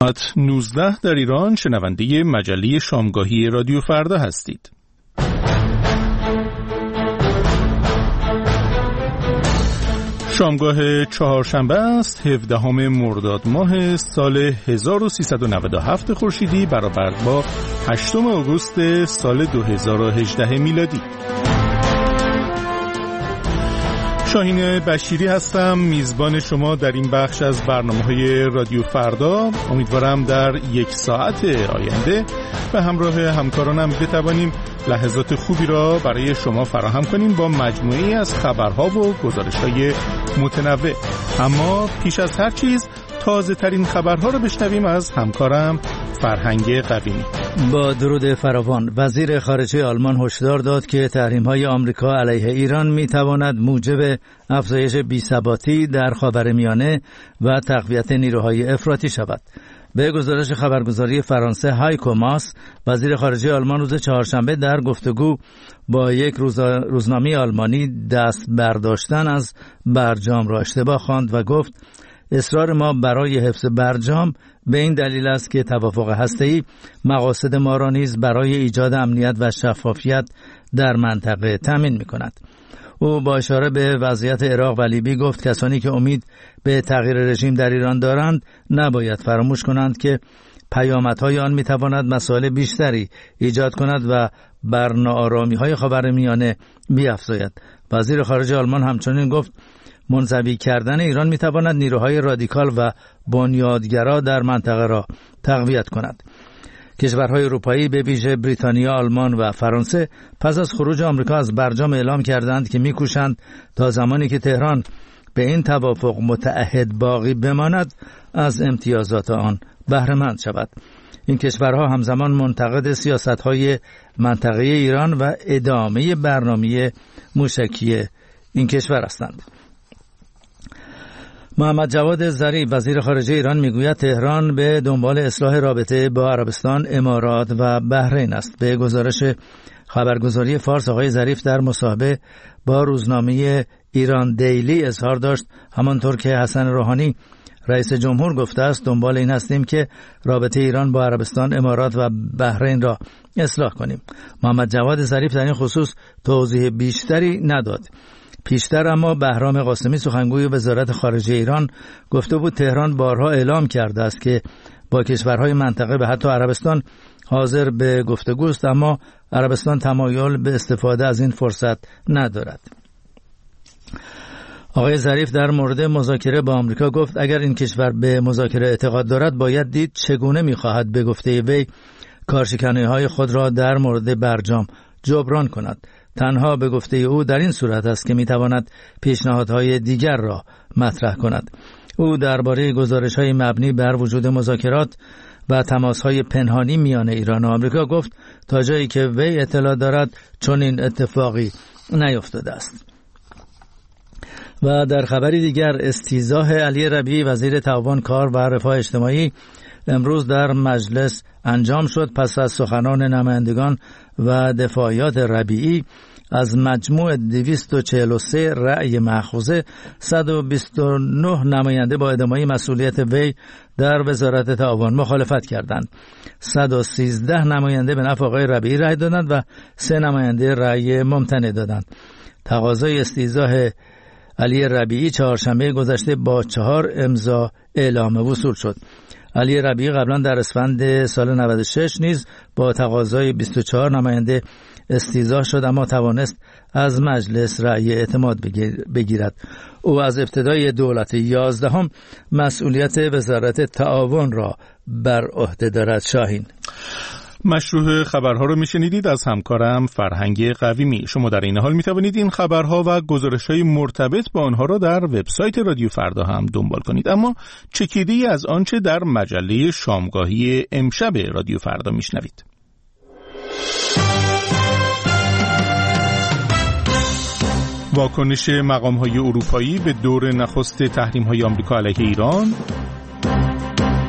ساعت 19 در ایران شنونده مجله شامگاهی رادیو فردا هستید. شامگاه چهارشنبه است، 17 مرداد ماه سال 1397 خورشیدی برابر با 8 آگوست سال 2018 میلادی. شاهین بشیری هستم، میزبان شما در این بخش از برنامه‌های رادیو فردا. امیدوارم در یک ساعت آینده به همراه همکارانم بتوانیم لحظات خوبی را برای شما فراهم کنیم با مجموعه‌ای از خبرها و گزارش‌های متنوع. اما پیش از هر چیز تازه ترین خبرها را بشنویم از همکارم فرهنگ قویمی. با درود فراوان، وزیر خارجه آلمان هشدار داد که تحریم‌های آمریکا علیه ایران می‌تواند موجب افزایش بی‌ثباتی در خاورمیانه و تقویت نیروهای افراطی شود. به گزارش خبرگزاری فرانسه هایکو ماس، وزیر خارجه آلمان روز چهارشنبه در گفتگو با یک روزنامه آلمانی دست برداشتن از برجام را اشتباه خواند و گفت اصرار ما برای حفظ برجام به این دلیل است که توافق هسته‌ای مقاصد ما را نیز برای ایجاد امنیت و شفافیت در منطقه تامین می‌کند. او با اشاره به وضعیت عراق و لیبی گفت کسانی که امید به تغییر رژیم در ایران دارند نباید فراموش کنند که پیامدهای آن می‌تواند مسائل بیشتری ایجاد کند و بر ناآرامی‌های خاورمیانه بیفزاید. وزیر خارجه آلمان همچنین گفت منزوی کردن ایران می‌تواند نیروهای رادیکال و بنیادگرا در منطقه را تقویت کند. کشورهای اروپایی به ویژه بریتانیا، آلمان و فرانسه پس از خروج آمریکا از برجام اعلام کردند که می‌کوشند تا زمانی که تهران به این توافق متعهد باقی بماند از امتیازات آن بهره مند شود. این کشورها همزمان منتقد سیاست‌های منطقه ایران و ادامه برنامه موشکی این کشور هستند. محمد جواد ظریف وزیر خارجه ایران میگوید تهران به دنبال اصلاح رابطه با عربستان، امارات و بحرین است. به گزارش خبرگزاری فارس آقای ظریف در مصاحبه با روزنامه ایران دیلی اظهار داشت همانطور که حسن روحانی رئیس جمهور گفته است دنبال این هستیم که رابطه ایران با عربستان، امارات و بحرین را اصلاح کنیم. محمد جواد ظریف در این خصوص توضیح بیشتری نداد. پیشتر اما بهرام قاسمی سخنگوی وزارت خارجه ایران گفته بود تهران بارها اعلام کرده است که با کشورهای منطقه و حتی عربستان حاضر به گفتگوست، اما عربستان تمایل به استفاده از این فرصت ندارد. آقای ظریف در مورد مذاکره با آمریکا گفت اگر این کشور به مذاکره اعتقاد دارد باید دید چگونه می‌خواهد به گفته وی کارشکنی‌های خود را در مورد برجام جبران کند. تنها به گفته او در این صورت است که میتواند پیشنهادهای دیگر را مطرح کند. او درباره گزارش‌های مبنی بر وجود مذاکرات و تماس‌های پنهانی میان ایران و آمریکا گفت تا جایی که وی اطلاع دارد چنین اتفاقی نیفتاده است. و در خبری دیگر استیضاح علی ربیعی وزیر تعاون کار و رفاه اجتماعی امروز در مجلس انجام شد. پس از سخنان نمایندگان و دفاعیات ربیعی از مجموع 243 رأی مأخوذه 129 نماینده با ادامه مسئولیت وی در وزارت تعاون مخالفت کردند. 113 نماینده به نفع آقای ربیعی رأی دادند و 3 نماینده رأی ممتنع دادند. تقاضای استیضاح علی ربیعی چهارشنبه گذشته با 4 امضا اعلام وصول شد. علی ربیعی قبلا در اسفند سال 96 نیز با تقاضای 24 نماینده استیضاح شد اما توانست از مجلس رأی اعتماد بگیرد. او از ابتدای دولت 11 مسئولیت وزارت تعاون را بر عهده دارد. شاهین، مشروع خبرها رو میشنیدید از همکارم فرهنگ قویمی. شما در این حال میتوانید این خبرها و گزارش‌های مرتبط با آنها را در وبسایت رادیو فردا هم دنبال کنید. اما چکیده‌ای از آنچه در مجله شامگاهی امشب رادیو فردا میشنوید. واکنش مقام‌های اروپایی به دور نخست تحریم‌های آمریکا علیه ایران،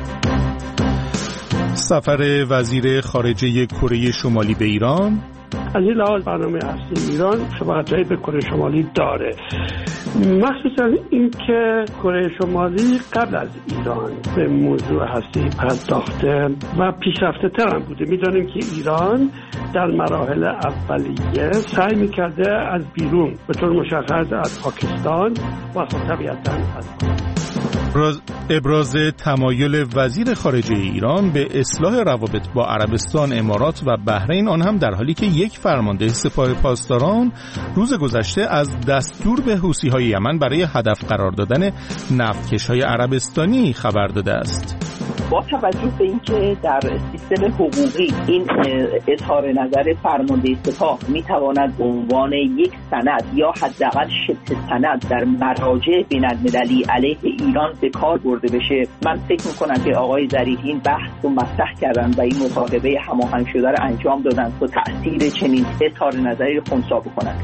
سفر وزیر خارجه کره شمالی به ایران، از این لحاظ برنامه هسته ایران شباهت‌هایی به کره شمالی داره، مخصوصا اینکه کره شمالی قبل از ایران به موضوع هسته‌ای پرداخته و پیشرفته تر هم بوده. می‌دانیم که ایران در مراحل اولیه سعی می‌کرده از بیرون به طور مشخص از پاکستان و طبیعتاً از ابراز تمایل وزیر خارجه ایران به اصلاح روابط با عربستان، امارات و بحرین، آن هم در حالی که یک فرمانده سپاه پاسداران روز گذشته از دستور به حوثی‌های یمن برای هدف قرار دادن نفتکش‌های عربستانی خبر داده است. با توجه به اینکه در سیستم حقوقی این اظهار نظر فرمانده سپاه میتواند به عنوان یک سند یا حداقل شبه سند در مراجع بین‌المللی علیه ایران به کار برده بشه، من فکر میکنم که آقای ظریفی این بحث رو مطرح کردن و این مصاحبه هماهنگ شده رو انجام دادن تا تأثیر چنین اظهار نظری رو خنثی بکنند.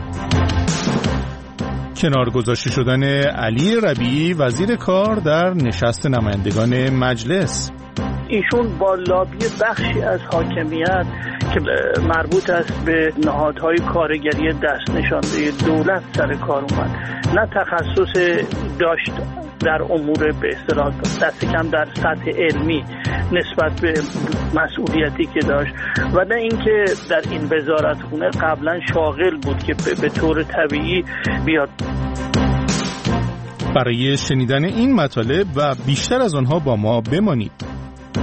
کنار گذاشته شدن علی ربیعی وزیر کار در نشست نمایندگان مجلس. ایشون با لابی بخشی از حاکمیت که مربوط است به نهادهای کارگری دست نشانده دولت سر کار اومد، نه تخصص داشت در امور به اصطلاح دست کم در سطح علمی نسبت به مسئولیتی که داشت و نه اینکه در این وزارتخونه قبلا شاغل بود که به طور طبیعی بیاد. برای شنیدن این مطالب و بیشتر از آنها با ما بمانید.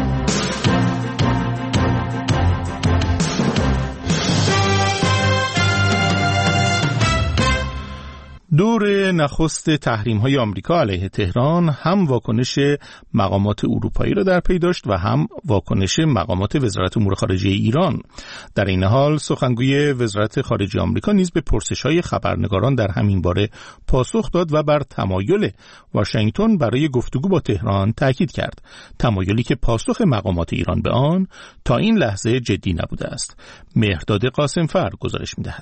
دور نخست تحریم‌های آمریکا علیه تهران هم واکنش مقامات اروپایی را در پی داشت و هم واکنش مقامات وزارت امور خارجه ایران. در این حال سخنگوی وزارت خارجه آمریکا نیز به پرسش‌های خبرنگاران در همین باره پاسخ داد و بر تمایل واشنگتن برای گفتگو با تهران تاکید کرد، تمایلی که پاسخ مقامات ایران به آن تا این لحظه جدی نبوده است. مهرداد قاسمفر گزارش می‌دهد.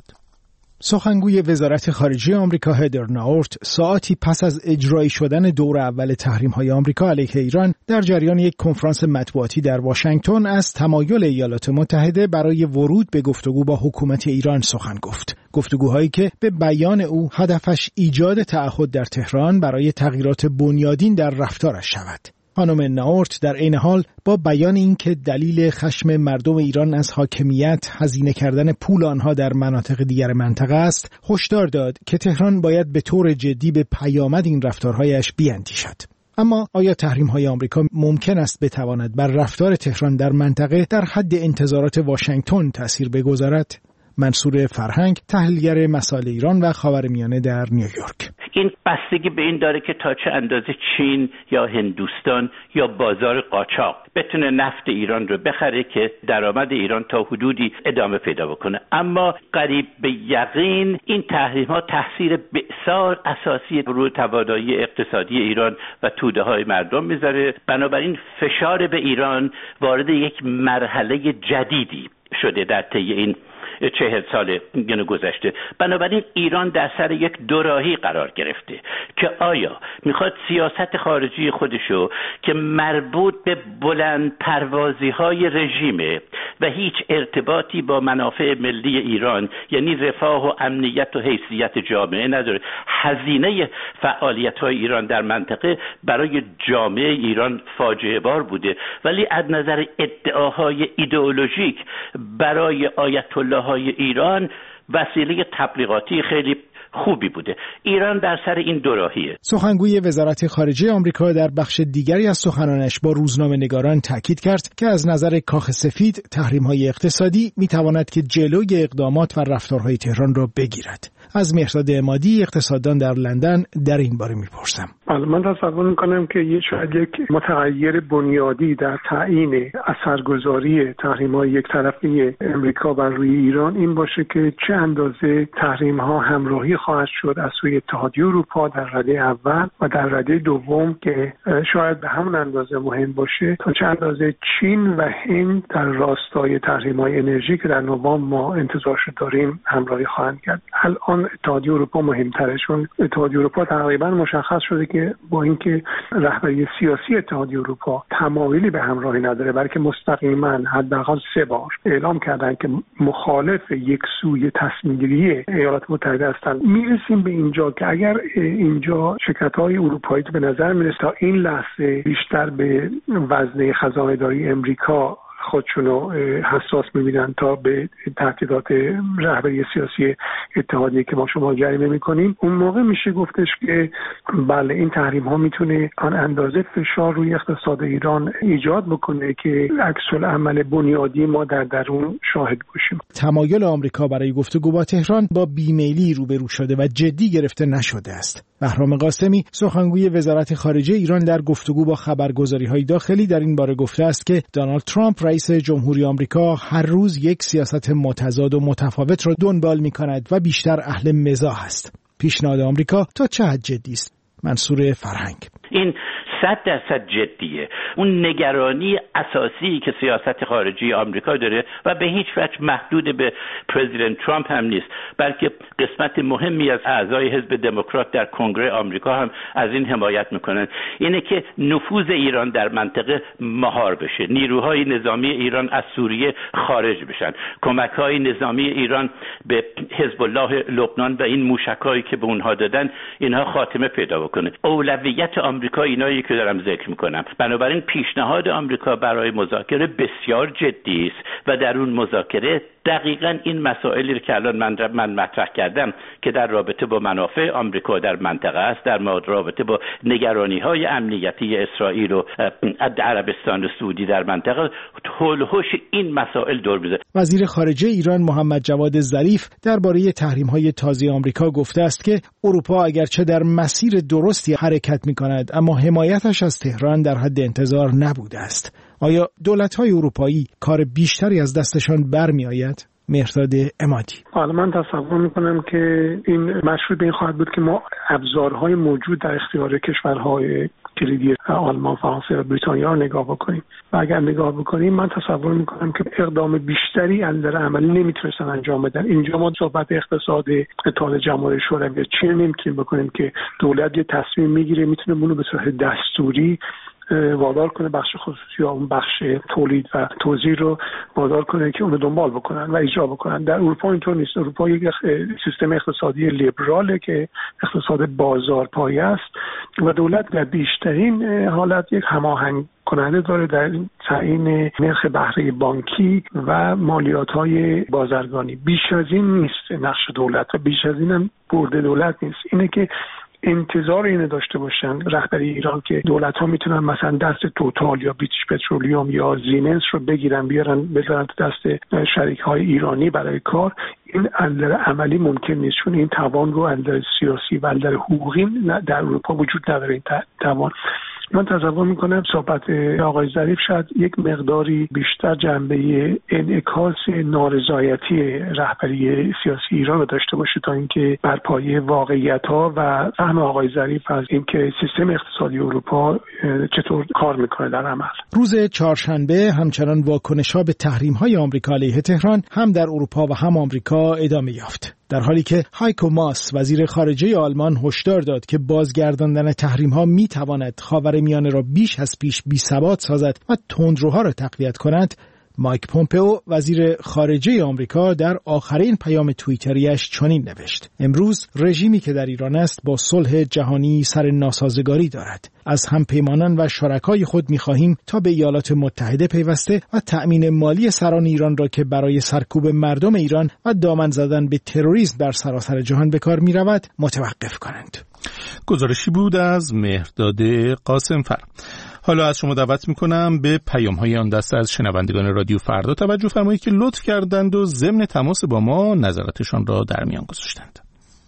سخنگوی وزارت خارجه آمریکا هدر ناورت ساعتی پس از اجرایی شدن دور اول تحریم‌های آمریکا علیه ایران در جریان یک کنفرانس مطبوعاتی در واشنگتن از تمایل ایالات متحده برای ورود به گفتگو با حکومت ایران سخن گفت. گفتگوهایی که به بیان او هدفش ایجاد تعهد در تهران برای تغییرات بنیادین در رفتارش شود. خانم ناورت در عین حال با بیان اینکه دلیل خشم مردم ایران از حاکمیت هزینه کردن پول آنها در مناطق دیگر منطقه است، هشدار داد که تهران باید به طور جدی به پیامد این رفتارهایش بیاندیشد. اما آیا تحریم‌های آمریکا ممکن است بتواند بر رفتار تهران در منطقه در حد انتظارات واشنگتن تأثیر بگذارد؟ منصور فرهنگ، تحلیلگر مسائل ایران و خاورمیانه در نیویورک: این بستگی به این داره که تا چه اندازه چین یا هندوستان یا بازار قاچاق بتونه نفت ایران رو بخره که درآمد ایران تا حدودی ادامه پیدا بکنه. اما قریب به یقین این تحریم‌ها تاثیر بسیار اساسی روی توانایی اقتصادی ایران و توده‌های مردم میذاره. بنابراین فشار به ایران وارد یک مرحله جدیدی شده در طی این 40 سال گذشته. بنابراین ایران در سر یک دوراهی قرار گرفته که آیا میخواد سیاست خارجی خودشو که مربوط به بلند پروازی های رژیمه و هیچ ارتباطی با منافع ملی ایران، یعنی رفاه و امنیت و حیثیت جامعه نداره، هزینه فعالیت های ایران در منطقه برای جامعه ایران فاجعه بار بوده، ولی از نظر ادعاهای ایدئولوژیک برای آیت الله های ایران وسیله تبلیغاتی خیلی خوبی بوده. ایران در سر این دوراهیه. سخنگوی وزارت خارجه آمریکا در بخش دیگری از سخنانش با روزنامه‌نگاران تاکید کرد که از نظر کاخ سفید تحریم‌های اقتصادی می‌تواند که جلوی اقدامات و رفتارهای تهران را بگیرد. از مهرداد عمادی، اقتصاددان در لندن، در این باره می‌پرسم. من تصور می‌کنم که شاید یک متغیر بنیادی در تعیین اثرگذاری تحریم‌های یک طرفه امریکا بر روی ایران این باشه که چه اندازه تحریم‌ها همراهی خواهد شد از سوی اتحادیه اروپا در رده اول و در رده دوم که شاید به همون اندازه مهم باشه تا چه اندازه چین و هند در راستای تحریم‌های انرژی که در نوامبر ما انتظارش داریم همراهی خواهند کرد. الان الان اتحادیه اروپا مهمتره، چون اتحادیه اروپا تقریبا مشخص شده که با اینکه رهبری سیاسی اتحادیه اروپا تمایلی به همراهی نداره، بلکه مستقیما حداقل 3 بار اعلام کردن که مخالف یک سوی تصمیم گیری ایالات متحده هستند. میرسیم به اینجا که اگر اینجا شرکت‌های اروپایی به نظر میرسه تا این لحظه بیشتر به وزنه خزانه‌داری امریکا خودشونو حساس می‌بینن تا به تهدیدات رهبری سیاسی اتحادیه که ما شما جریمه می‌کنیم، اون موقع میشه گفتش که بله این تحریم‌ها میتونه آن اندازه فشار روی اقتصاد ایران ایجاد بکنه که عکس‌العمل بنیادی ما در درون شاهد باشیم. تمایل آمریکا برای گفتگو با تهران با بیمیلی روبرو شده و جدی گرفته نشده است. بهرام قاسمی سخنگوی وزارت خارجه ایران در گفتگو با خبرگزاری‌های داخلی در این باره گفته است که دونالد ترامپ رئیس جمهوری آمریکا هر روز یک سیاست متضاد و متفاوت را دنبال می‌کند و بیشتر اهل مزاح است. پیشنهاد آمریکا تا چه حد جدی است؟ منصور فرهنگ: این 100% جدیه. اون نگرانی اساسی که سیاست خارجی آمریکا داره و به هیچ وجه محدود به پرزیدنت ترامپ هم نیست، بلکه قسمت مهمی از اعضای حزب دموکرات در کنگره آمریکا هم از این حمایت میکنن، اینه که نفوذ ایران در منطقه مهار بشه، نیروهای نظامی ایران از سوریه خارج بشن، کمک‌های نظامی ایران به حزب الله لبنان و این موشک‌هایی که به اونها دادن اینها خاتمه پیدا بکنه. اولویت آمریکا اینایی که دارم ذکر میکنم. بنابراین پیشنهاد آمریکا برای مذاکره بسیار جدی است و در اون مذاکره دقیقاً این مسائلی رو که الان من مطرح کردم که در رابطه با منافع آمریکا در منطقه است، در رابطه با نگرانی‌های امنیتی اسرائیل و عربستان سعودی در منطقه، حول و حوش این مسائل دور می‌زنه. وزیر خارجه ایران محمد جواد ظریف درباره تحریم‌های تازه آمریکا گفته است که اروپا اگرچه در مسیر درستی حرکت می‌کند، اما حمایتش از تهران در حد انتظار نبوده است. آیا دولت‌های اروپایی کار بیشتری از دستشان برمی‌آید؟ مهرداد عمادی: حالا من تصور می‌کنم که این مشروط به این خواهد بود که ما ابزارهای موجود در اختیار کشورهای کلیدی آلمان، فرانسه و بریتانیا رو نگاه بکنیم و اگر نگاه بکنیم من تصور می‌کنم که اقدام بیشتری در عملی نمی‌تونستن انجام بدن. اینجا ما صحبت اقتصاد اتحاد جماهیر شوروی یا چین نمی‌تونیم بکنیم که دولت یه تصمیم می‌گیره می‌تونه اونو به صورت دستوری وادار کنه بخش خصوصی یا اون بخش تولید و توزیع رو وادار کنه که اونو دنبال بکنن و اجرا بکنن. در اروپا اینطور نیست. اروپا یک سیستم اقتصادی لیبراله که اقتصاد بازارپایه است و دولت در بیشترین حالت یک هماهنگ کننده داره در تعیین نرخ بهره بانکی و مالیات‌های بازرگانی. بیش از این نیست نقش دولت و بیش از این هم برده دولت نیست. اینه که انتظار اینو داشته باشن رهبری ایران که دولت‌ها میتونن مثلا دست توتال یا بریتیش پترولیوم یا زیمنس رو بگیرن بیارن بذارن تو دست شریک‌های ایرانی برای کار، این اندر عملی ممکن نیست، چون این توان رو اندر سیاسی و اندر حقوقی در اروپا وجود نداره. این توان من تصور میکنم صحبت آقای ظریف شاید یک مقداری بیشتر جنبه انعکاس نارضایتی رهبری سیاسی ایران رو داشته باشه تا اینکه بر پایه واقعیت‌ها و فهم آقای ظریف از اینکه سیستم اقتصادی اروپا چطور کار میکنه در عمل. روز چهارشنبه همچنان واکنش‌ها به تحریم‌های آمریکا علیه تهران هم در اروپا و هم آمریکا ادامه یافت، در حالی که هایکو ماس وزیر خارجه آلمان هشدار داد که بازگرداندن تحریم‌ها می‌تواند خاورمیانه را بیش از پیش بی‌ثبات سازد و تندروها را تقویت کند. مایک پومپئو وزیر خارجه آمریکا در آخرین پیام توییتریش چنین نوشت: امروز رژیمی که در ایران است با صلح جهانی سر ناسازگاری دارد. از همپیمانان و شرکای خود می‌خواهیم تا به ایالات متحده پیوسته و تأمین مالی سران ایران را که برای سرکوب مردم ایران و دامن زدن به تروریسم در سراسر جهان به کار می‌رود متوقف کنند. گزارشی بود از مهرداد قاسمفر. حالا از شما دعوت میکنم به پیام‌های آن دسته از شنوندگان رادیو فردا توجه فرمایید که لطف کردند و ضمن تماس با ما نظراتشان را در میان گذاشتند.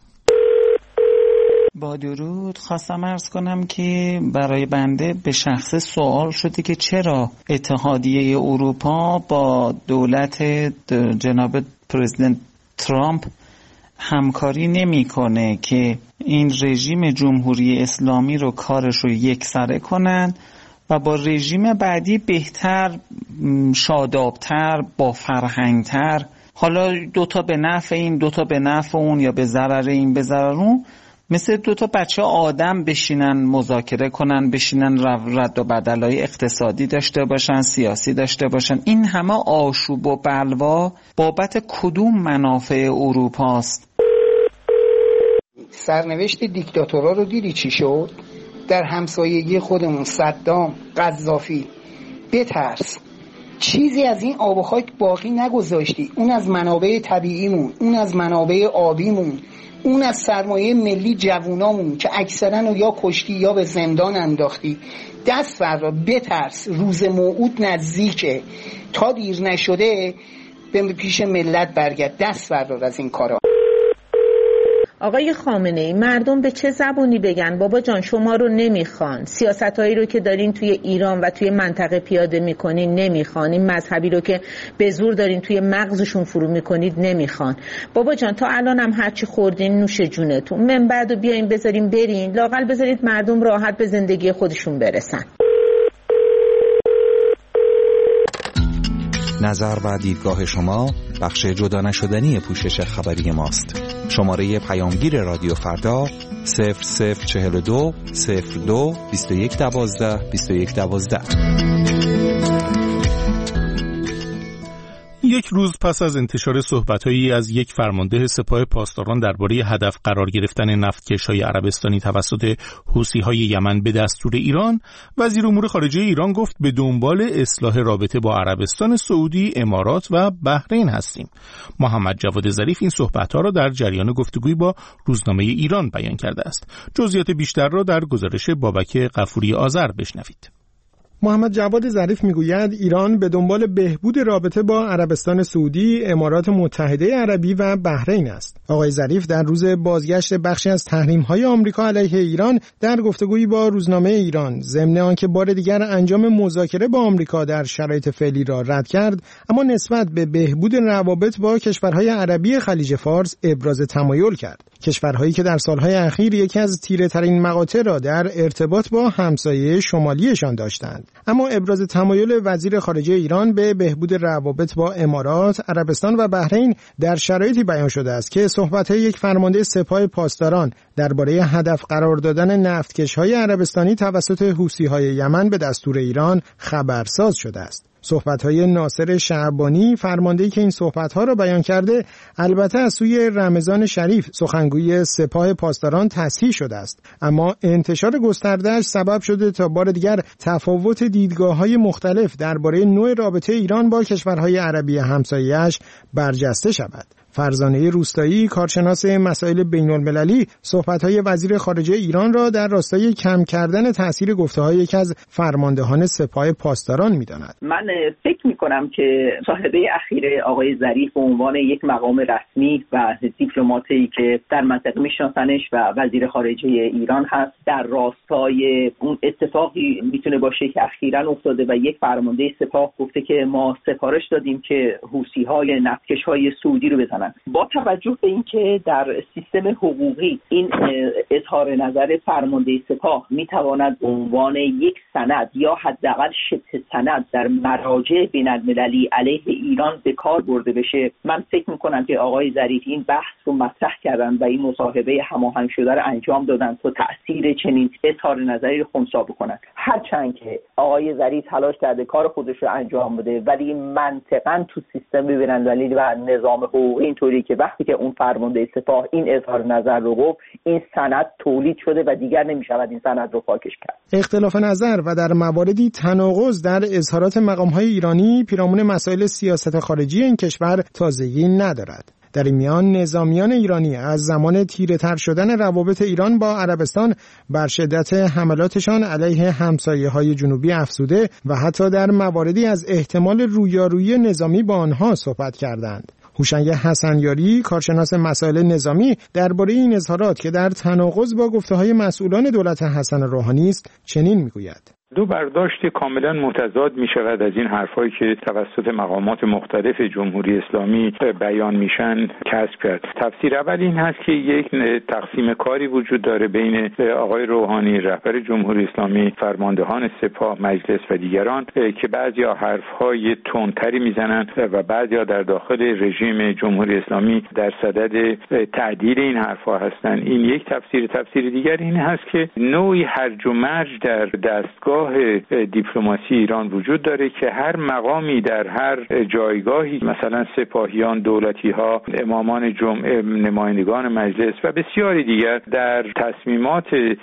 با درود، خواستم عرض کنم که برای بنده به شخص سوال شده که چرا اتحادیه اروپا با دولت جناب پرزیدنت ترامپ همکاری نمی‌کنه که این رژیم جمهوری اسلامی رو کارش رو یکسره کنن و با رژیم بعدی بهتر، شادابتر، با فرهنگتر، حالا دوتا به نفع این، دوتا به نفع اون، یا به ضرر این به ضرر اون، مثل دوتا بچه آدم بشینن مذاکره کنن، بشینن رد و بدلای اقتصادی داشته باشن، سیاسی داشته باشن. این همه آشوب و بلوا بابت کدوم منافع اروپاست؟ سرنوشت دیکتاتورها رو دیدی چی شد؟ در همسایگی خودمون صدام، قذافی. بترس، چیزی از این آب و خاک باقی نگذاشتی. اون از منابع طبیعیمون، اون از منابع آبیمون، اون از سرمایه ملی جوونامون که اکثرا یا کشتی یا به زندان انداختی. دست فردا، بترس، روز موعود نزدیکه. تا دیر نشده به پیش ملت برگرد. دست فردا از این کارا. آقای خامنه‌ای، مردم به چه زبونی بگن بابا جان شما رو نمیخوان، سیاستایی رو که دارین توی ایران و توی منطقه پیاده میکنین نمیخوان، این مذهبی رو که به زور دارین توی مغزشون فرو میکنید نمیخوان. بابا جان تا الان هم هرچی خوردین نوش جونتون، من بعدو بیاین بذارین برین، لااقل بذارید مردم راحت به زندگی خودشون برسن. نظر و دیدگاه شما بخش جدا نشدنی پوشش خبری ماست. شماره پیامگیر رادیو فردا 0042 02 2112 2112. یک روز پس از انتشار صحبت‌هایی از یک فرمانده سپاه پاسداران درباره هدف قرار گرفتن نفتکش‌های عربستانی توسط حوثی‌های یمن به دستور ایران، وزیر امور خارجه ایران گفت به دنبال اصلاح رابطه با عربستان سعودی، امارات و بحرین هستیم. محمد جواد ظریف این صحبت‌ها را در جریان گفتگویی با روزنامه ایران بیان کرده است. جزئیات بیشتر را در گزارش بابک غفوری آذر بشنوید. محمد جواد ظریف میگوید ایران به دنبال بهبود رابطه با عربستان سعودی، امارات متحده عربی و بحرین است. آقای ظریف در روز بازگشت بخشی از تحریم‌های آمریکا علیه ایران در گفتگویی با روزنامه ایران، ضمن آنکه بار دیگر انجام مذاکره با آمریکا در شرایط فعلی را رد کرد، اما نسبت به بهبود روابط با کشورهای عربی خلیج فارس ابراز تمایل کرد. کشورهایی که در سالهای اخیر یکی از تیره‌ترین مقاطع را در ارتباط با همسایه شمالیشان داشتند. اما ابراز تمایل وزیر خارجه ایران به بهبود روابط با امارات، عربستان و بحرین در شرایطی بیان شده است که صحبت‌های یک فرمانده سپاه پاسداران درباره هدف قرار دادن نفتکش‌های عربستانی توسط حوثی‌های یمن به دستور ایران خبرساز شده است. صحبت‌های ناصر شعبانی، فرمانده‌ای که این صحبت‌ها را بیان کرده، البته از سوی رمضان شریف سخنگوی سپاه پاسداران تصحیح شده است، اما انتشار گسترده‌اش سبب شده تا بار دیگر تفاوت دیدگاه‌های مختلف درباره نوع رابطه ایران با کشورهای عربی همسایه‌اش برجسته شود. فرزانه روستایی، کارشناس مسائل بین‌المللی، صحبت‌های وزیر خارجه ایران را در راستای کم کردن تأثیر گفته‌های یکی از فرماندهان سپاه پاسداران می‌داند. من فکر می‌کنم که مصاحبه اخیر آقای ظریف به عنوان یک مقام رسمی و دیپلماتی که در منطقه میشناسنش و وزیر خارجه ایران هست، در راستای اون اتفاقی میتونه باشه که اخیراً افتاده و یک فرمانده سپاه گفته که ما سفارش دادیم که حوثی‌های نفتکش‌های سعودی رو بزنن. با توجه به اینکه در سیستم حقوقی این اظهار نظر فرمانده سپاه میتواند به عنوان یک سند یا حداقل شبه سند در مراجع بین‌المللی علیه ایران به کار برده بشه، من فکر میکنم که آقای ظریف این بحث رو مطرح کردن و این مصاحبه هماهنگ شده رو انجام دادن تا تأثیر چنین اظهار نظری رو خنثی بکنن. هرچند که آقای ظریف تلاش کرده کار خودش رو انجام بده، ولی منطقاً تو سیستم بین‌المللی و نظام حقوقی اینطوری که وقتی که اون فرمانده سپاه این اظهار نظر رو گفت، این سند تولید شده و دیگر نمی‌شود این سند رو پاکش کرد. اختلاف نظر و در مواردی تناقض در اظهارات مقام‌های ایرانی پیرامون مسائل سیاست خارجی این کشور تازگی ندارد. در این میان نظامیان ایرانی از زمان تیره‌تر شدن روابط ایران با عربستان بر شدت حملاتشان علیه همسایه‌های جنوبی افزوده و حتی در مواردی از احتمال رویارویی نظامی با آنها صحبت کردند. هوشنگ حسنیاری، کارشناس مسائل نظامی، درباره این اظهارات که در تناقض با گفته‌های مسئولان دولت حسن روحانی است چنین میگوید: دو برداشت کاملا متضاد می شود از این حرفایی که توسط مقامات مختلف جمهوری اسلامی بیان میشن کسب کرد. تفسیر اول این هست که یک تقسیم کاری وجود داره بین آقای روحانی رهبر جمهوری اسلامی، فرماندهان سپاه، مجلس و دیگران که بعضیا حرفهای تندتری میزنن و بعضیا در داخل رژیم جمهوری اسلامی در صدد تعدیل این حرفها هستن. این یک تفسیر. تفسیر دیگر این هست که نوعی هرج و مرج در دستگاه دیپلماسی ایران وجود داره که هر مقامی در هر جایگاهی، مثلا سپاهیان، دولتی‌ها، امامان جمعه، نمایندگان مجلس و بسیاری دیگر در تصمیمات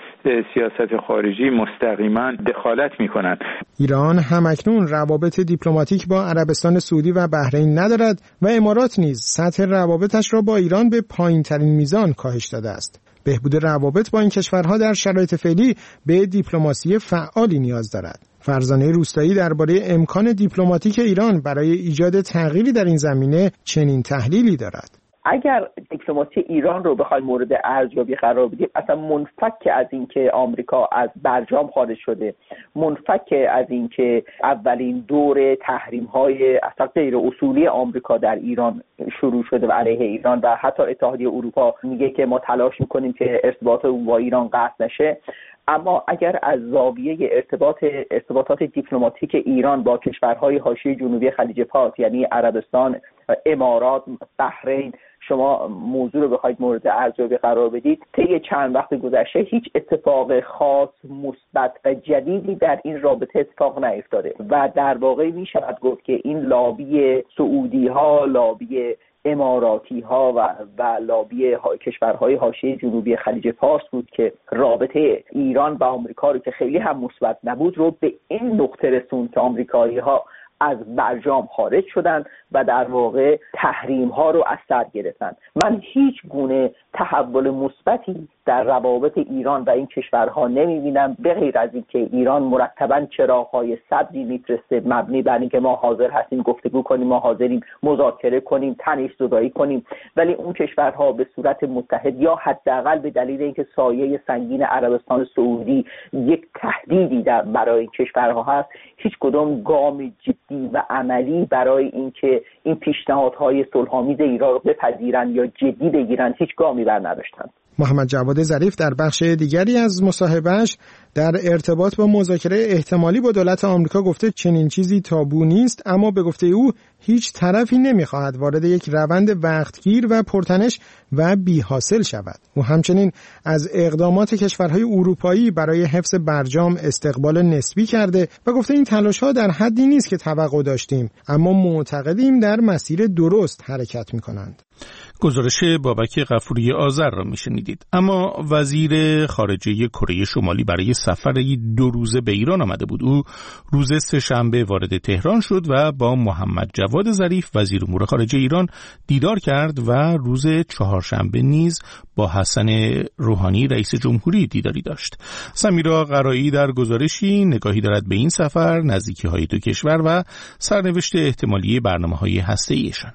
سیاست خارجی مستقیما دخالت می‌کنند. ایران همکنون روابط دیپلماتیک با عربستان سعودی و بحرین ندارد و امارات نیز سطح روابطش را با ایران به پایین‌ترین میزان کاهش داده است. بهبود روابط با این کشورها در شرایط فعلی به دیپلماسی فعالی نیاز دارد. فرزانه روستایی درباره امکان دیپلماتیک ایران برای ایجاد تغییری در این زمینه چنین تحلیلی دارد. اگر دیپلماسی ایران رو بخوایم مورد ارزیابی قرار بدیم، اصلا منفک از اینکه آمریکا از برجام خارج شده، منفک از اینکه اولین دور تحریم‌های اصلا غیر اصولی آمریکا در ایران شروع شده و علیه ایران و حتی اتحادیه اروپا میگه که ما تلاش میکنیم که ارتباط با ایران قطع نشه. اما اگر از زاویه ارتباطات دیپلماتیک ایران با کشورهای حاشیه جنوبی خلیج فارس، یعنی عربستان، امارات، بحرین، شما موضوع رو بخواید مورد ارزیابی قرار بدید، طی چند وقت گذشته هیچ اتفاق خاص، مثبت و جدیدی در این رابطه اتفاق نیفتاده و در واقع می شود گفت که این لابی سعودی ها، لابی اماراتی ها و لابی کشورهای حاشیه جنوبی خلیج فارس بود که رابطه ایران و آمریکا رو که خیلی هم مثبت نبود رو به این نقطه رسوند که آمریکایی ها از برجام خارج شدن و در واقع تحریم ها رو از سر گرفتن. من هیچ گونه تحول مثبتی در روابط ایران و این کشورها نمیبینم به غیر از اینکه ایران مرتباً چراغ‌های صبری میفرسته مبنی بر اینکه ما حاضر هستیم گفتگو کنیم، ما حاضریم مذاکره کنیم، تنش زدایی کنیم، ولی اون کشورها به صورت متحد یا حداقل به دلیل اینکه سایه سنگین عربستان سعودی یک تهدیدی برای این کشورها هست، هیچ کدام گام جدی و عملی برای اینکه این پیشنهادهای صلح‌آمیز ایران رو بپذیرن یا جدی بگیرن هیچ گامی بر نداشتن. محمد جواد ظریف در بخش دیگری از مصاحبهش در ارتباط با مذاکره احتمالی با دولت آمریکا گفته چنین چیزی تابو نیست، اما به گفته او هیچ طرفی نمیخواهد وارد یک روند وقتگیر و پرتنش و بی‌حاصل شود. او همچنین از اقدامات کشورهای اروپایی برای حفظ برجام استقبال نسبی کرده و گفته این تلاش‌ها در حدی نیست که توقع داشتیم، اما معتقدیم در مسیر درست حرکت می‌کنند. گزارش بابک غفوری آذر را میشنیدید. اما وزیر خارجه کره شمالی برای سفری 2 روزه به ایران آمده بود. او روز سه‌شنبه وارد تهران شد و با محمد جواد ظریف وزیر امور خارجه ایران دیدار کرد و روز چهارشنبه نیز با حسن روحانی رئیس جمهوری دیداری داشت. سمیرا قرایی در گزارشی نگاهی دارد به این سفر، نزدیکی‌های دو کشور و سرنوشت احتمالی برنامه‌های هسته‌ایشان.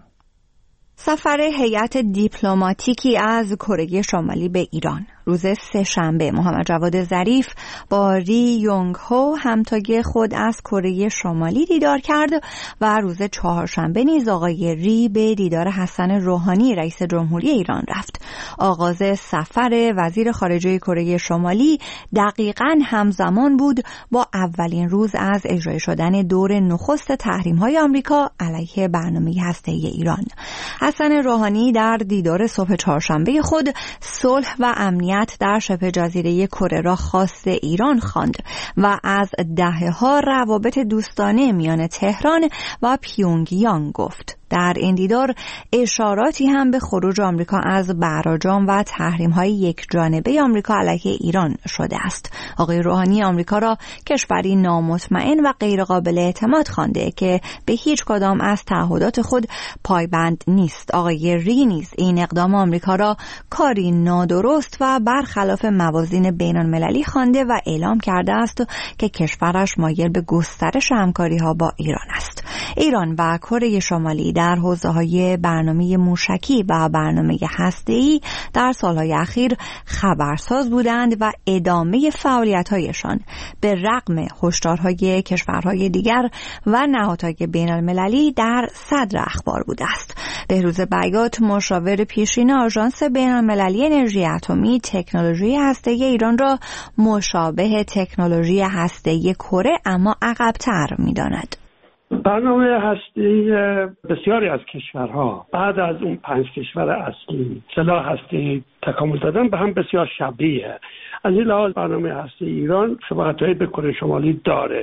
سفر هیئت دیپلماتیکی از کره شمالی به ایران. روز سه‌شنبه محمد جواد ظریف با ری یونگ هو همتای خود از کره شمالی دیدار کرد و روز چهارشنبه نیز آقای ری به دیدار حسن روحانی رئیس جمهوری ایران رفت. آغاز سفر وزیر خارجه کره شمالی دقیقاً همزمان بود با اولین روز از اجرای شدن دور نخست تحریم‌های آمریکا علیه برنامه هسته‌ای ایران. حسن روحانی در دیدار صبح چهارشنبه خود صلح و امنیت در شبه جزیره کره را خواست ایران خواند و از دهه‌ها روابط دوستانه میان تهران و پیونگیانگ گفت. در این دیدار اشاراتی هم به خروج آمریکا از برجام و تحریم‌های یکجانبه آمریکا علیه ایران شده است. آقای روحانی آمریکا را کشوری نامطمئن و غیرقابل اعتماد خوانده که به هیچ کدام از تعهدات خود پایبند نیست. آقای ری نیز این اقدام آمریکا را کاری نادرست و برخلاف موازین بین‌المللی خوانده و اعلام کرده است که کشورش مایل به گسترش همکاری‌ها با ایران است. ایران و کره شمالی در حوزه‌های برنامه موشکی و برنامه هسته‌ای در سالهای اخیر خبرساز بودند و ادامه فعالیت‌هایشان به رغم هشدارهای کشورهای دیگر و نهادهای بین‌المللی در صدر اخبار بوده است. بهروز بیات، مشاور پیشین آژانس بین‌المللی انرژی اتمی، تکنولوژی هسته‌ای ایران را مشابه تکنولوژی هسته‌ای کره اما عقب‌تر می‌داند. برنامه هسته‌ای بسیاری از کشورها بعد از اون 5 کشور اصلی سلاح هسته‌ای تکامل دادن به هم بسیار شبیه. از این لحاظ برنامه هسته‌ای ایران شباهت‌هایی به کره شمالی داره،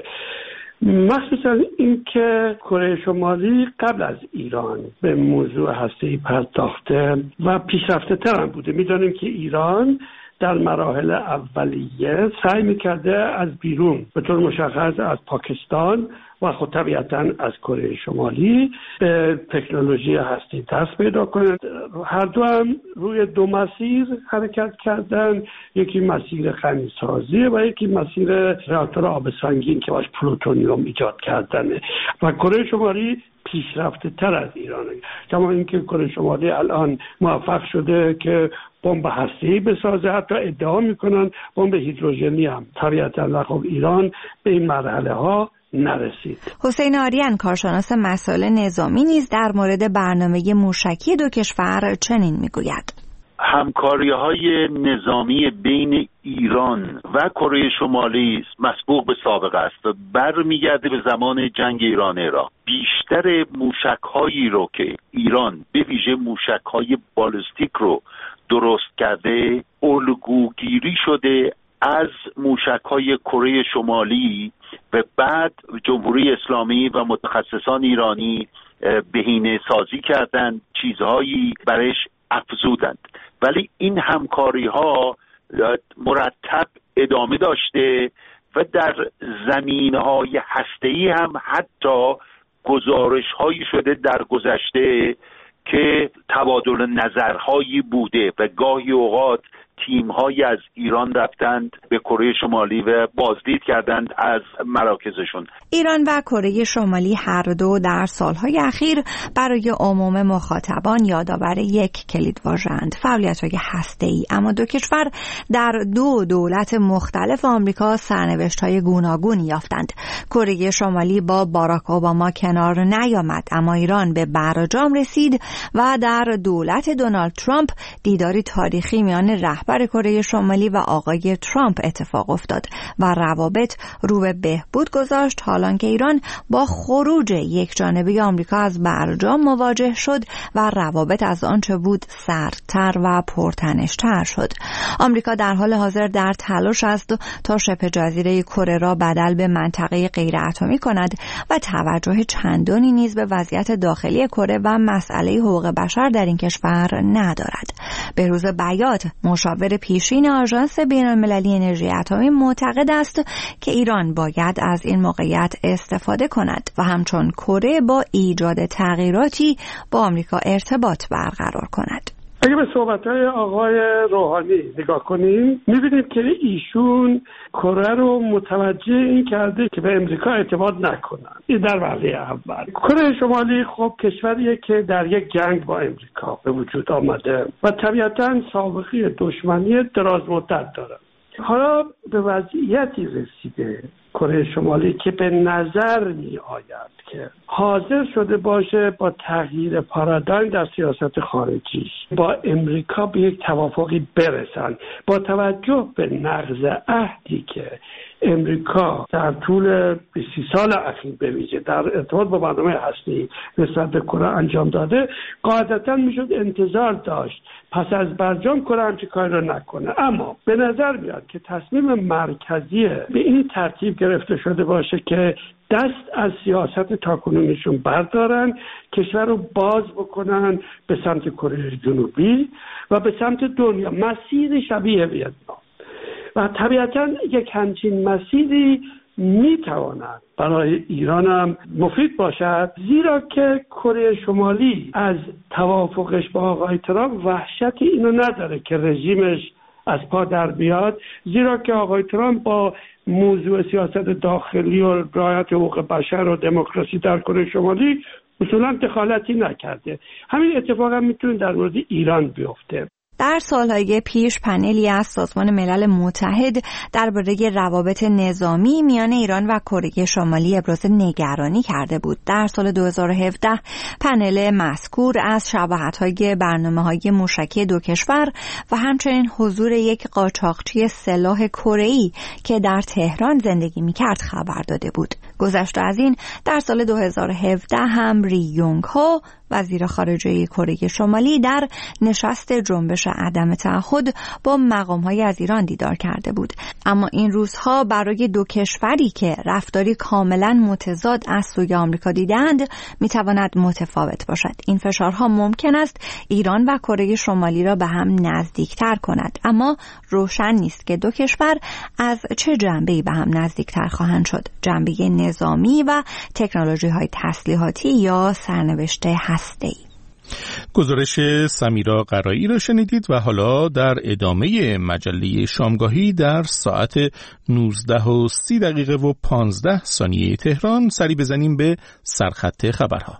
مخصوصا اینکه کره شمالی قبل از ایران به موضوع هسته‌ای پرداخته و پیشرفته تر هم بوده. می‌دانیم که ایران در مراحل اولیه سعی می‌کرده از بیرون به طور مشخص از پاکستان و خود طبیعتاً از کره شمالی به تکنولوژی هستی دست پیدا کنند. هر دو هم روی 2 مسیر حرکت کردن، یکی مسیر خمیرسازی و یکی مسیر راکتور آب سنگین که باش پلوتونیوم ایجاد کردنه و کره شمالی پیشرفته تر از ایرانه. کما اینکه کره شمالی الان موفق شده که بمب هسته‌ای بسازه، حتی ادعا میکنن بمب هیدروژنی هم. طبیعتاً خب ایران به این مرحله ها نرسید. حسین آریان، کارشناس مسائل نظامی، نیز در مورد برنامه موشکی 2 کشور چنین میگوید: همکاری‌های نظامی بین ایران و کره شمالی مسبوق به سابقه است و برمیگرده به زمان جنگ ایران-عراق. بیشتر موشک‌هایی رو که ایران به ویژه موشک‌های بالستیک رو درست کرده الگوگیری شده از موشک‌های کره شمالی و بعد جمهوری اسلامی و متخصصان ایرانی بهینه سازی کردند، چیزهایی برش افزودند. ولی این همکاری‌ها مرتب ادامه داشته و در زمینه‌های هسته‌ای هم حتی گزارش‌هایی شده در گذشته که تبادل نظرهایی بوده و گاهی اوقات تیم‌هایی از ایران رفتند به کره شمالی و بازدید کردند از مراکزشون. ایران و کره شمالی هر دو در سالهای اخیر برای عموم مخاطبان یادآور یک کلیدواژه‌اند: فعالیت‌های هسته‌ای. اما 2 کشور در 2 دولت مختلف آمریکا سرنوشت‌های گوناگونی یافتند. کره شمالی با باراک اوباما کنار نیامد، اما ایران به برجام رسید و در دولت دونالد ترامپ دیداری تاریخی میان رهبر کره شمالی و آقای ترامپ اتفاق افتاد و روابط رو به بهبود گذاشت، حالان که ایران با خروج یکجانبه آمریکا از برجام مواجه شد و روابط از آنچه بود سردتر و پرتنش‌تر شد. آمریکا در حال حاضر در تلاش است تا شبه جزیره کره را بدل به منطقه غیر اتمی کند و توجه چندانی نیز به وضعیت داخلی کره و مسئله حقوق بشر در این کشور ندارد. بهروز بیات، مشاور پیشین آژانس بین‌المللی انرژی اتمی، معتقد است که ایران باید از این موقعیت استفاده کند و همچون کره با ایجاد تغییراتی با آمریکا ارتباط برقرار کند. اگه به صحبت‌های آقای روحانی نگاه کنیم می‌بینیم که ایشون کره رو متوجه این کرده که به امریکا اعتماد نکنن. این در وهله اول. کره شمالی خب کشوریه که در یک جنگ با امریکا به وجود آمده و طبیعتاً سابقه دشمنی دراز مدت داره. حالا به وضعیتی رسیده کره شمالی که به نظر می آید که حاضر شده باشه با تغییر پارادایم در سیاست خارجی با امریکا به یک توافقی برسن، با توجه به نقض عهدی که امریکا در طول 20 سال اخیر به ویژه در ارتباط با برنامه هسته‌ای نسبت به کره انجام داده. قاعدتا میشد انتظار داشت پس از برجام کره همچین کاری رو نکنه، اما به نظر میاد که تصمیم مرکزی به این ترتیب گرفته شده باشه که دست از سیاست تاکنونیشون بردارن، کشور رو باز بکنن به سمت کره جنوبی و به سمت دنیا، مسیر شبیه ویتنام. و طبیعتا یک همچین مسیری میتواند برای ایران هم مفید باشد، زیرا که کره شمالی از توافقش با آقای ترامپ وحشت اینو نداره که رژیمش از پا در بیاد، زیرا که آقای ترامپ با موضوع سیاست داخلی و رعایت حقوق بشر و دموکراسی در کره شمالی اصولا دخالتی نکرده. همین اتفاق هم میتونه در مورد ایران بیفته. در سالهای پیش پنلی از سازمان ملل متحد درباره روابط نظامی میان ایران و کره شمالی ابراز نگرانی کرده بود. در سال 2017 پنل مذکور از شباهت‌های برنامه‌های موشکی دو کشور و همچنین حضور یک قاچاقچی سلاح کره‌ای که در تهران زندگی می‌کرد خبر داده بود. گذشته از این در سال 2017 هم ری یونگ هو وزیر خارجه کره شمالی در نشست جنبش عدم تعهد با مقام‌های از ایران دیدار کرده بود. اما این روزها برای دو کشوری که رفتاری کاملا متضاد از سوی آمریکا دیدند میتواند متفاوت باشد. این فشارها ممکن است ایران و کره شمالی را به هم نزدیکتر کند، اما روشن نیست که دو کشور از چه جنبه‌ای به هم نزدیکتر خواهند شد: جنبه نظامی و تکنولوژی‌های تسلیحاتی یا سرنوشت هسته‌ای. گزارش سمیرا قرایی را شنیدید و حالا در ادامه مجله شامگاهی در ساعت 19:30 تهران سری بزنیم به سرخط خبرها.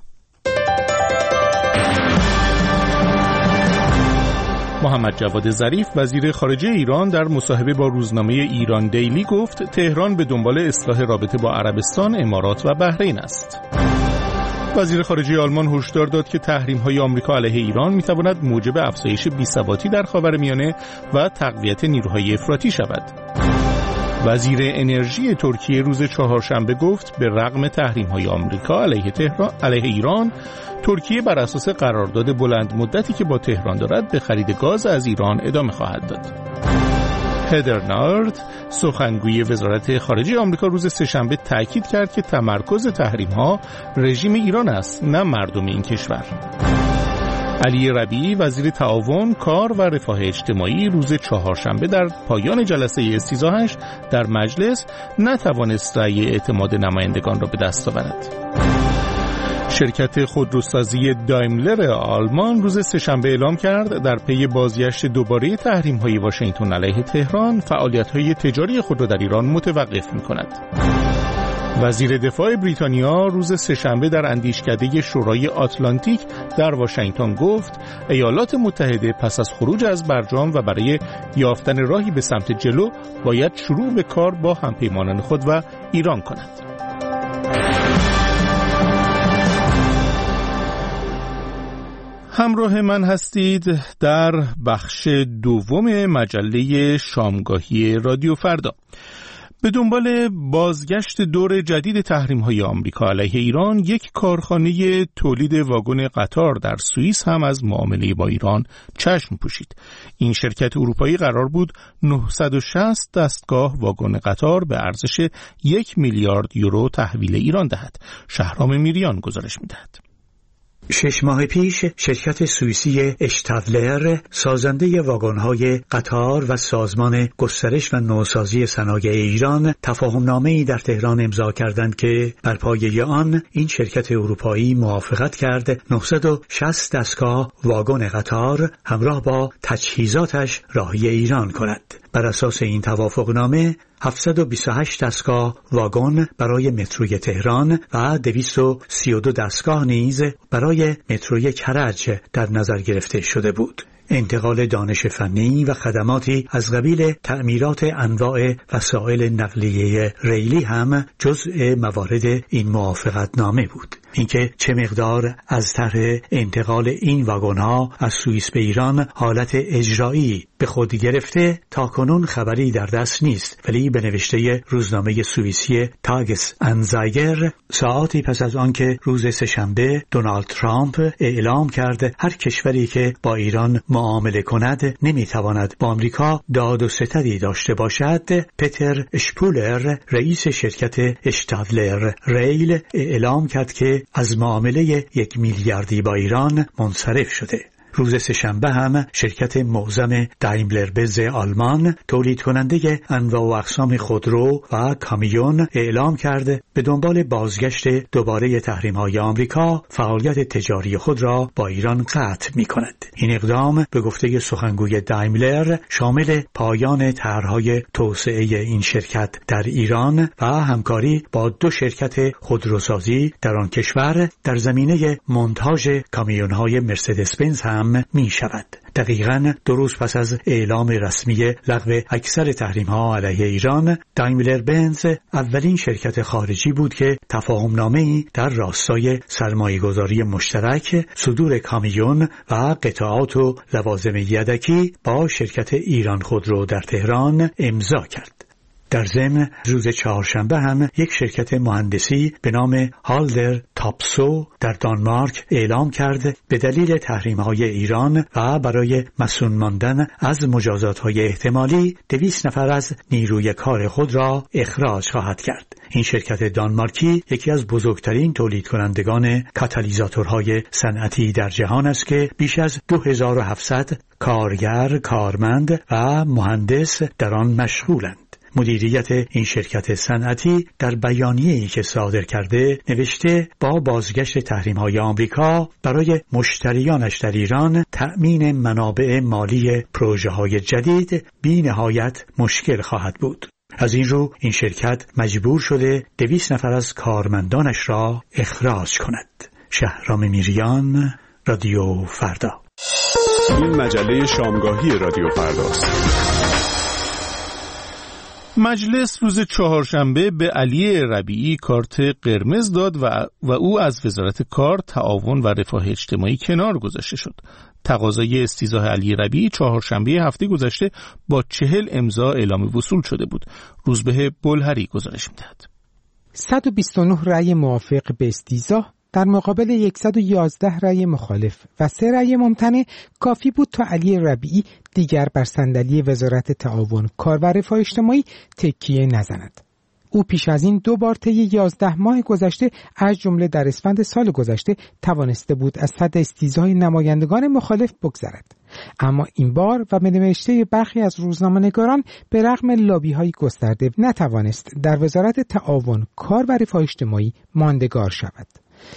محمد جواد ظریف وزیر خارجه ایران در مصاحبه با روزنامه ایران دیلی گفت تهران به دنبال اصلاح رابطه با عربستان، امارات و بحرین است. وزیر خارجه آلمان هشدار داد که تحریم‌های آمریکا علیه ایران می‌تواند موجب افزایش بی‌ثباتی در خاورمیانه و تقویت نیروهای افراطی شود. وزیر انرژی ترکیه روز چهارشنبه گفت به رغم تحریم‌های آمریکا علیه ایران، ترکیه بر اساس قرارداد بلند مدتی که با تهران دارد به خرید گاز از ایران ادامه خواهد داد. هدر نارد سخنگوی وزارت خارجه آمریکا روز سه‌شنبه تاکید کرد که تمرکز تحریم‌ها رژیم ایران است، نه مردم این کشور. علی ربیعی وزیر تعاون، کار و رفاه اجتماعی روز چهارشنبه در پایان جلسه استیضاحش در مجلس نتوانست رأی اعتماد نمایندگان را به دست آورد. شرکت خودروسازی دایملر آلمان روز سه‌شنبه اعلام کرد در پی بازگشت دوباره تحریم‌های واشنگتن علیه تهران، فعالیت‌های تجاری خود را در ایران متوقف می‌کند. وزیر دفاع بریتانیا روز سه‌شنبه در اندیشکده شورای آتلانتیک در واشنگتن گفت ایالات متحده پس از خروج از برجام و برای یافتن راهی به سمت جلو باید شروع به کار با همپیمانان خود و ایران کند. همراه من هستید در بخش دوم مجله شامگاهی رادیو فردا. به دنبال بازگشت دور جدید تحریم‌های آمریکا علیه ایران، یک کارخانه تولید واگن قطار در سوئیس هم از معامله با ایران چشم پوشید. این شرکت اروپایی قرار بود 960 دستگاه واگن قطار به ارزش 1 میلیارد یورو تحویل ایران دهد. شهرام میریان گزارش می‌دهد. 6 ماه پیش شرکت سوئیسی اشتادلر سازنده واگن‌های قطار و سازمان گسترش و نوسازی صنایع ایران تفاهم‌نامه‌ای در تهران امضا کردند که بر پایه آن این شرکت اروپایی موافقت کرد 960 دستگاه واگن قطار همراه با تجهیزاتش راهی ایران کند. بر اساس این توافقنامه 728 دستگاه واگن برای متروی تهران و 232 دستگاه نیز برای متروی کرج در نظر گرفته شده بود. انتقال دانش فنی و خدماتی از قبیل تعمیرات انواع وسایل نقلیه ریلی هم جزء موارد این موافقتنامه بود. اینکه چه مقدار از طرح انتقال این واگن‌ها از سوئیس به ایران حالت اجرایی به خود گرفته تاکنون خبری در دست نیست، ولی به نوشته روزنامه سوئیسی تاگس انزایگر ساعاتی پس از آنکه روز سه‌شنبه دونالد ترامپ اعلام کرد هر کشوری که با ایران معامله کند نمیتواند با آمریکا داد و ستدی داشته باشد، پتر اشپولر رئیس شرکت اشتادلر ریل اعلام کرد که از معامله 1 میلیاردی با ایران منصرف شده. روز سه‌شنبه هم شرکت معظم دایملر بنز آلمان تولید کننده انواع و اقسام خودرو و کامیون اعلام کرد به دنبال بازگشت دوباره تحریم‌های آمریکا فعالیت تجاری خود را با ایران قطع می‌کند. این اقدام به گفته سخنگوی دایملر شامل پایان طرح‌های توسعه این شرکت در ایران و همکاری با 2 شرکت خودروسازی در آن کشور در زمینه مونتاژ کامیون‌های مرسدس بنز هم می‌شود. دقیقاً 2 روز پس از اعلام رسمی لغو اکثر تحریم‌ها علیه ایران، دایملر بنز اولین شرکت خارجی بود که تفاهم‌نامه‌ای در راستای سرمایه‌گذاری مشترک، صدور کامیون و قطعات و لوازم یدکی با شرکت ایران خودرو در تهران امضا کرد. در ضمن روز چهارشنبه هم یک شرکت مهندسی به نام هالدر تاپسو در دانمارک اعلام کرد به دلیل تحریم‌های ایران و برای مسئول ماندن از مجازات‌های احتمالی 200 نفر از نیروی کار خود را اخراج خواهد کرد. این شرکت دانمارکی یکی از بزرگترین تولید کنندگان کاتالیزاتورهای صنعتی در جهان است که بیش از 2700 کارگر، کارمند و مهندس در آن مشغولند. مدیریت این شرکت صنعتی در بیانیه‌ای که صادر کرده نوشته با بازگشت تحریم‌های آمریکا برای مشتریانش در ایران تأمین منابع مالی پروژه‌های جدید بی‌نهایت مشکل خواهد بود. از این رو این شرکت مجبور شده 200 نفر از کارمندانش را اخراج کند. شهرام میریان، رادیو فردا. این مجله شامگاهی رادیو فرداست. مجلس روز چهارشنبه به علی ربیعی کارت قرمز داد و او از وزارت کار، تعاون و رفاه اجتماعی کنار گذاشته شد. تقاضای استیضاح علی ربیعی چهارشنبه هفته گذشته با 40 امضا اعلام وصول شده بود. روزبه بلهری گزارش می‌دهد. 129 رأی موافق به استیضاح در مقابل 111 رأی مخالف و 3 رأی ممتنع کافی بود تا علی ربیعی دیگر بر صندلی وزارت تعاون، کار و رفاه اجتماعی تکیه نزند. او پیش از این 2 بار طی 11 ماه گذشته از جمله در اسفند سال گذشته توانسته بود از صد استیضاح نمایندگان مخالف بگذرد. اما این بار و به نوشته برخی از روزنامه‌نگاران به رغم لابی‌های گسترده نتوانست در وزارت تعاون، کار و رفاه اجتماعی ماندگار شود.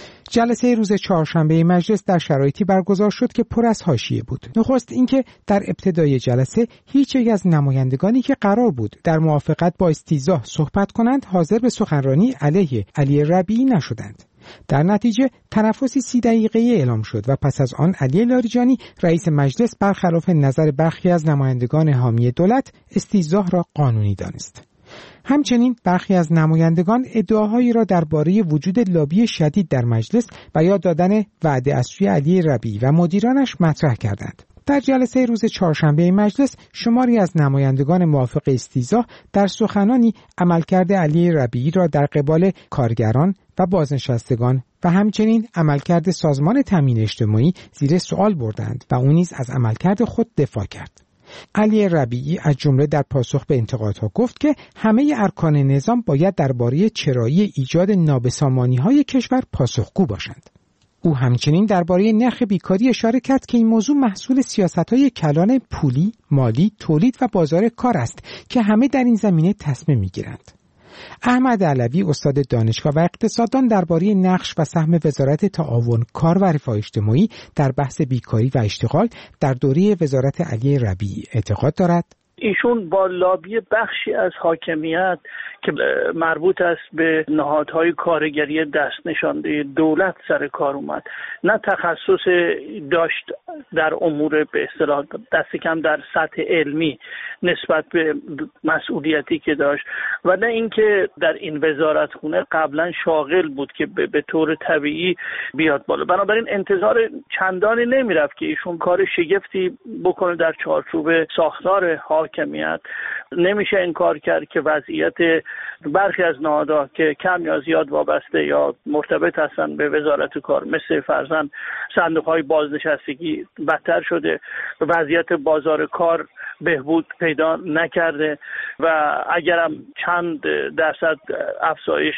جلسه روز چهارشنبه مجلس در شرایطی برگزار شد که پر از حاشیه بود. نخست اینکه در ابتدای جلسه هیچ یک از نمایندگانی که قرار بود در موافقت با استیضاح صحبت کنند حاضر به سخنرانی علیه علی ربیعی نشدند. در نتیجه تنفسی 30 دقیقه‌ای اعلام شد و پس از آن علی لاریجانی رئیس مجلس برخلاف نظر برخی از نمایندگان حامی دولت استیضاح را قانونی دانست. همچنین برخی از نمایندگان ادعاهایی را درباره وجود لابی شدید در مجلس و یا دادن وعده از سوی علی ربیعی و مدیرانش مطرح کردند. در جلسه روز چهارشنبه مجلس شماری از نمایندگان موافق استیضاح در سخنانی عملکرد علی ربیعی را در قبال کارگران و بازنشستگان و همچنین عملکرد سازمان تامین اجتماعی زیر سوال بردند و او نیز از عملکرد خود دفاع کرد. علی ربیعی از جمله در پاسخ به انتقادها گفت که همه ارکان نظام باید درباره چرایی ایجاد نابسامانی‌های کشور پاسخگو باشند. او همچنین درباره نرخ بیکاری اشاره کرد که این موضوع محصول سیاست‌های کلان پولی، مالی، تولید و بازار کار است که همه در این زمینه تصمیم می‌گیرند. احمد علوی استاد دانشگاه و اقتصاددان درباره نقش و سهم وزارت تعاون، کار و رفاه اجتماعی در بحث بیکاری و اشتغال در دوره وزارت علی ربیعی اعتقاد دارد. ایشون با لابی بخشی از حاکمیت که مربوط است به نهادهای کارگری دست نشانده دولت سر کار اومد، نه تخصص داشت در امور به اصطلاح دست کم در سطح علمی نسبت به مسئولیتی که داشت و نه اینکه در این وزارتخونه قبلا شاغل بود که به طور طبیعی بیاد بالا. بنابراین انتظار چندانی نمیرفت که ایشون کار شگفتی بکنه در چارچوب ساختار حاکمیت. نمیشه انکار کرد که وضعیت برخی از نهادها که کم یا زیاد وابسته یا مرتبط هستن به وزارت کار مثل فرضاً صندوق‌های بازنشستگی بدتر شده، وضعیت بازار کار بهبود پیدا نکرده و اگرم چند درصد افزایش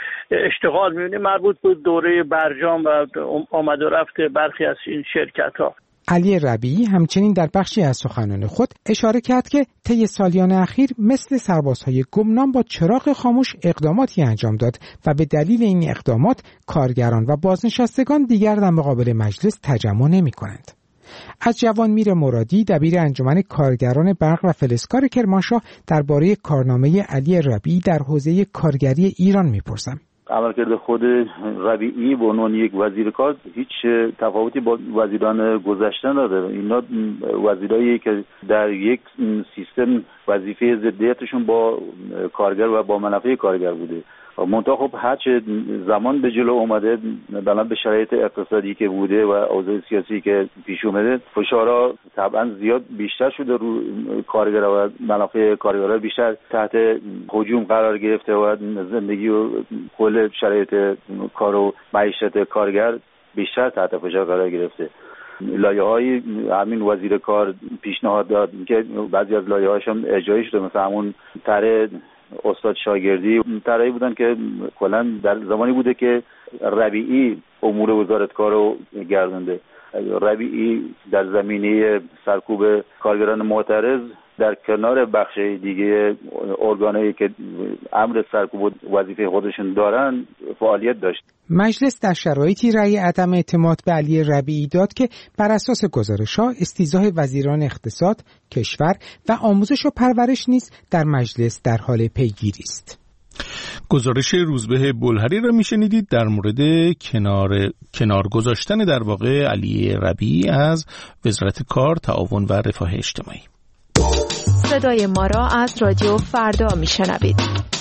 اشتغال می‌بینیم مربوط بود دوره برجام و آمد و رفت برخی از این شرکت‌ها. علی ربیعی همچنین در بخشی از سخنان خود اشاره کرد که طی سالیان اخیر مثل سربازهای گمنام با چراغ خاموش اقداماتی انجام داد و به دلیل این اقدامات کارگران و بازنشستگان دیگر در مقابل مجلس تجمع نمی‌کنند. از جوانمیر مرادی دبیر انجمن کارگران برق و فلزکار کرمانشاه درباره کارنامه علی ربیعی در حوزه کارگری ایران می‌پرسم. عملکرد خود ربیعی به عنوان یک وزیر کار هیچ تفاوتی با وزیران گذشته نداره. اینا وزیرایی که در یک سیستم وظیفه ضدیتشون با کارگر و با منافع کارگر بوده. منتها خب هرچه زمان به جلو اومده بنا به شرایط اقتصادی که بوده و اوضاع سیاسی که پیش اومده فشارها طبعا زیاد بیشتر شده رو کارگر و منافع کارگرها بیشتر تحت هجوم قرار گرفته و زندگی و کل شرایط کار و معیشت کارگر بیشتر تحت فشار قرار گرفته. لایه‌های همین وزیر کار پیشنهاد داد که بعضی از لایه‌هاش هم اجرایی شده، مثلا همون طرح استاد شاگردی طرحی بودن که کلا در زمانی بوده که ربیعی امور وزارت کار رو گردونده. ربیعی در زمینه سرکوب کارگران معترض در کنار بخش دیگه ارگانایی که امر سرکوب وظیفه خودشون دارن فعالیت داشت. مجلس در شرایطی رأی عدم اعتماد به علی ربیعی داد که بر اساس گزارش‌ها استیضاح وزیران اقتصاد، کشور و آموزش و پرورش نیز در مجلس در حال پیگیری است. گزارش روزبه بلهری را میشنیدید در مورد کنار گذاشتن در واقع علی ربیعی از وزارت کار، تعاون و رفاه اجتماعی. صدای ما را از رادیو فردا میشنوید.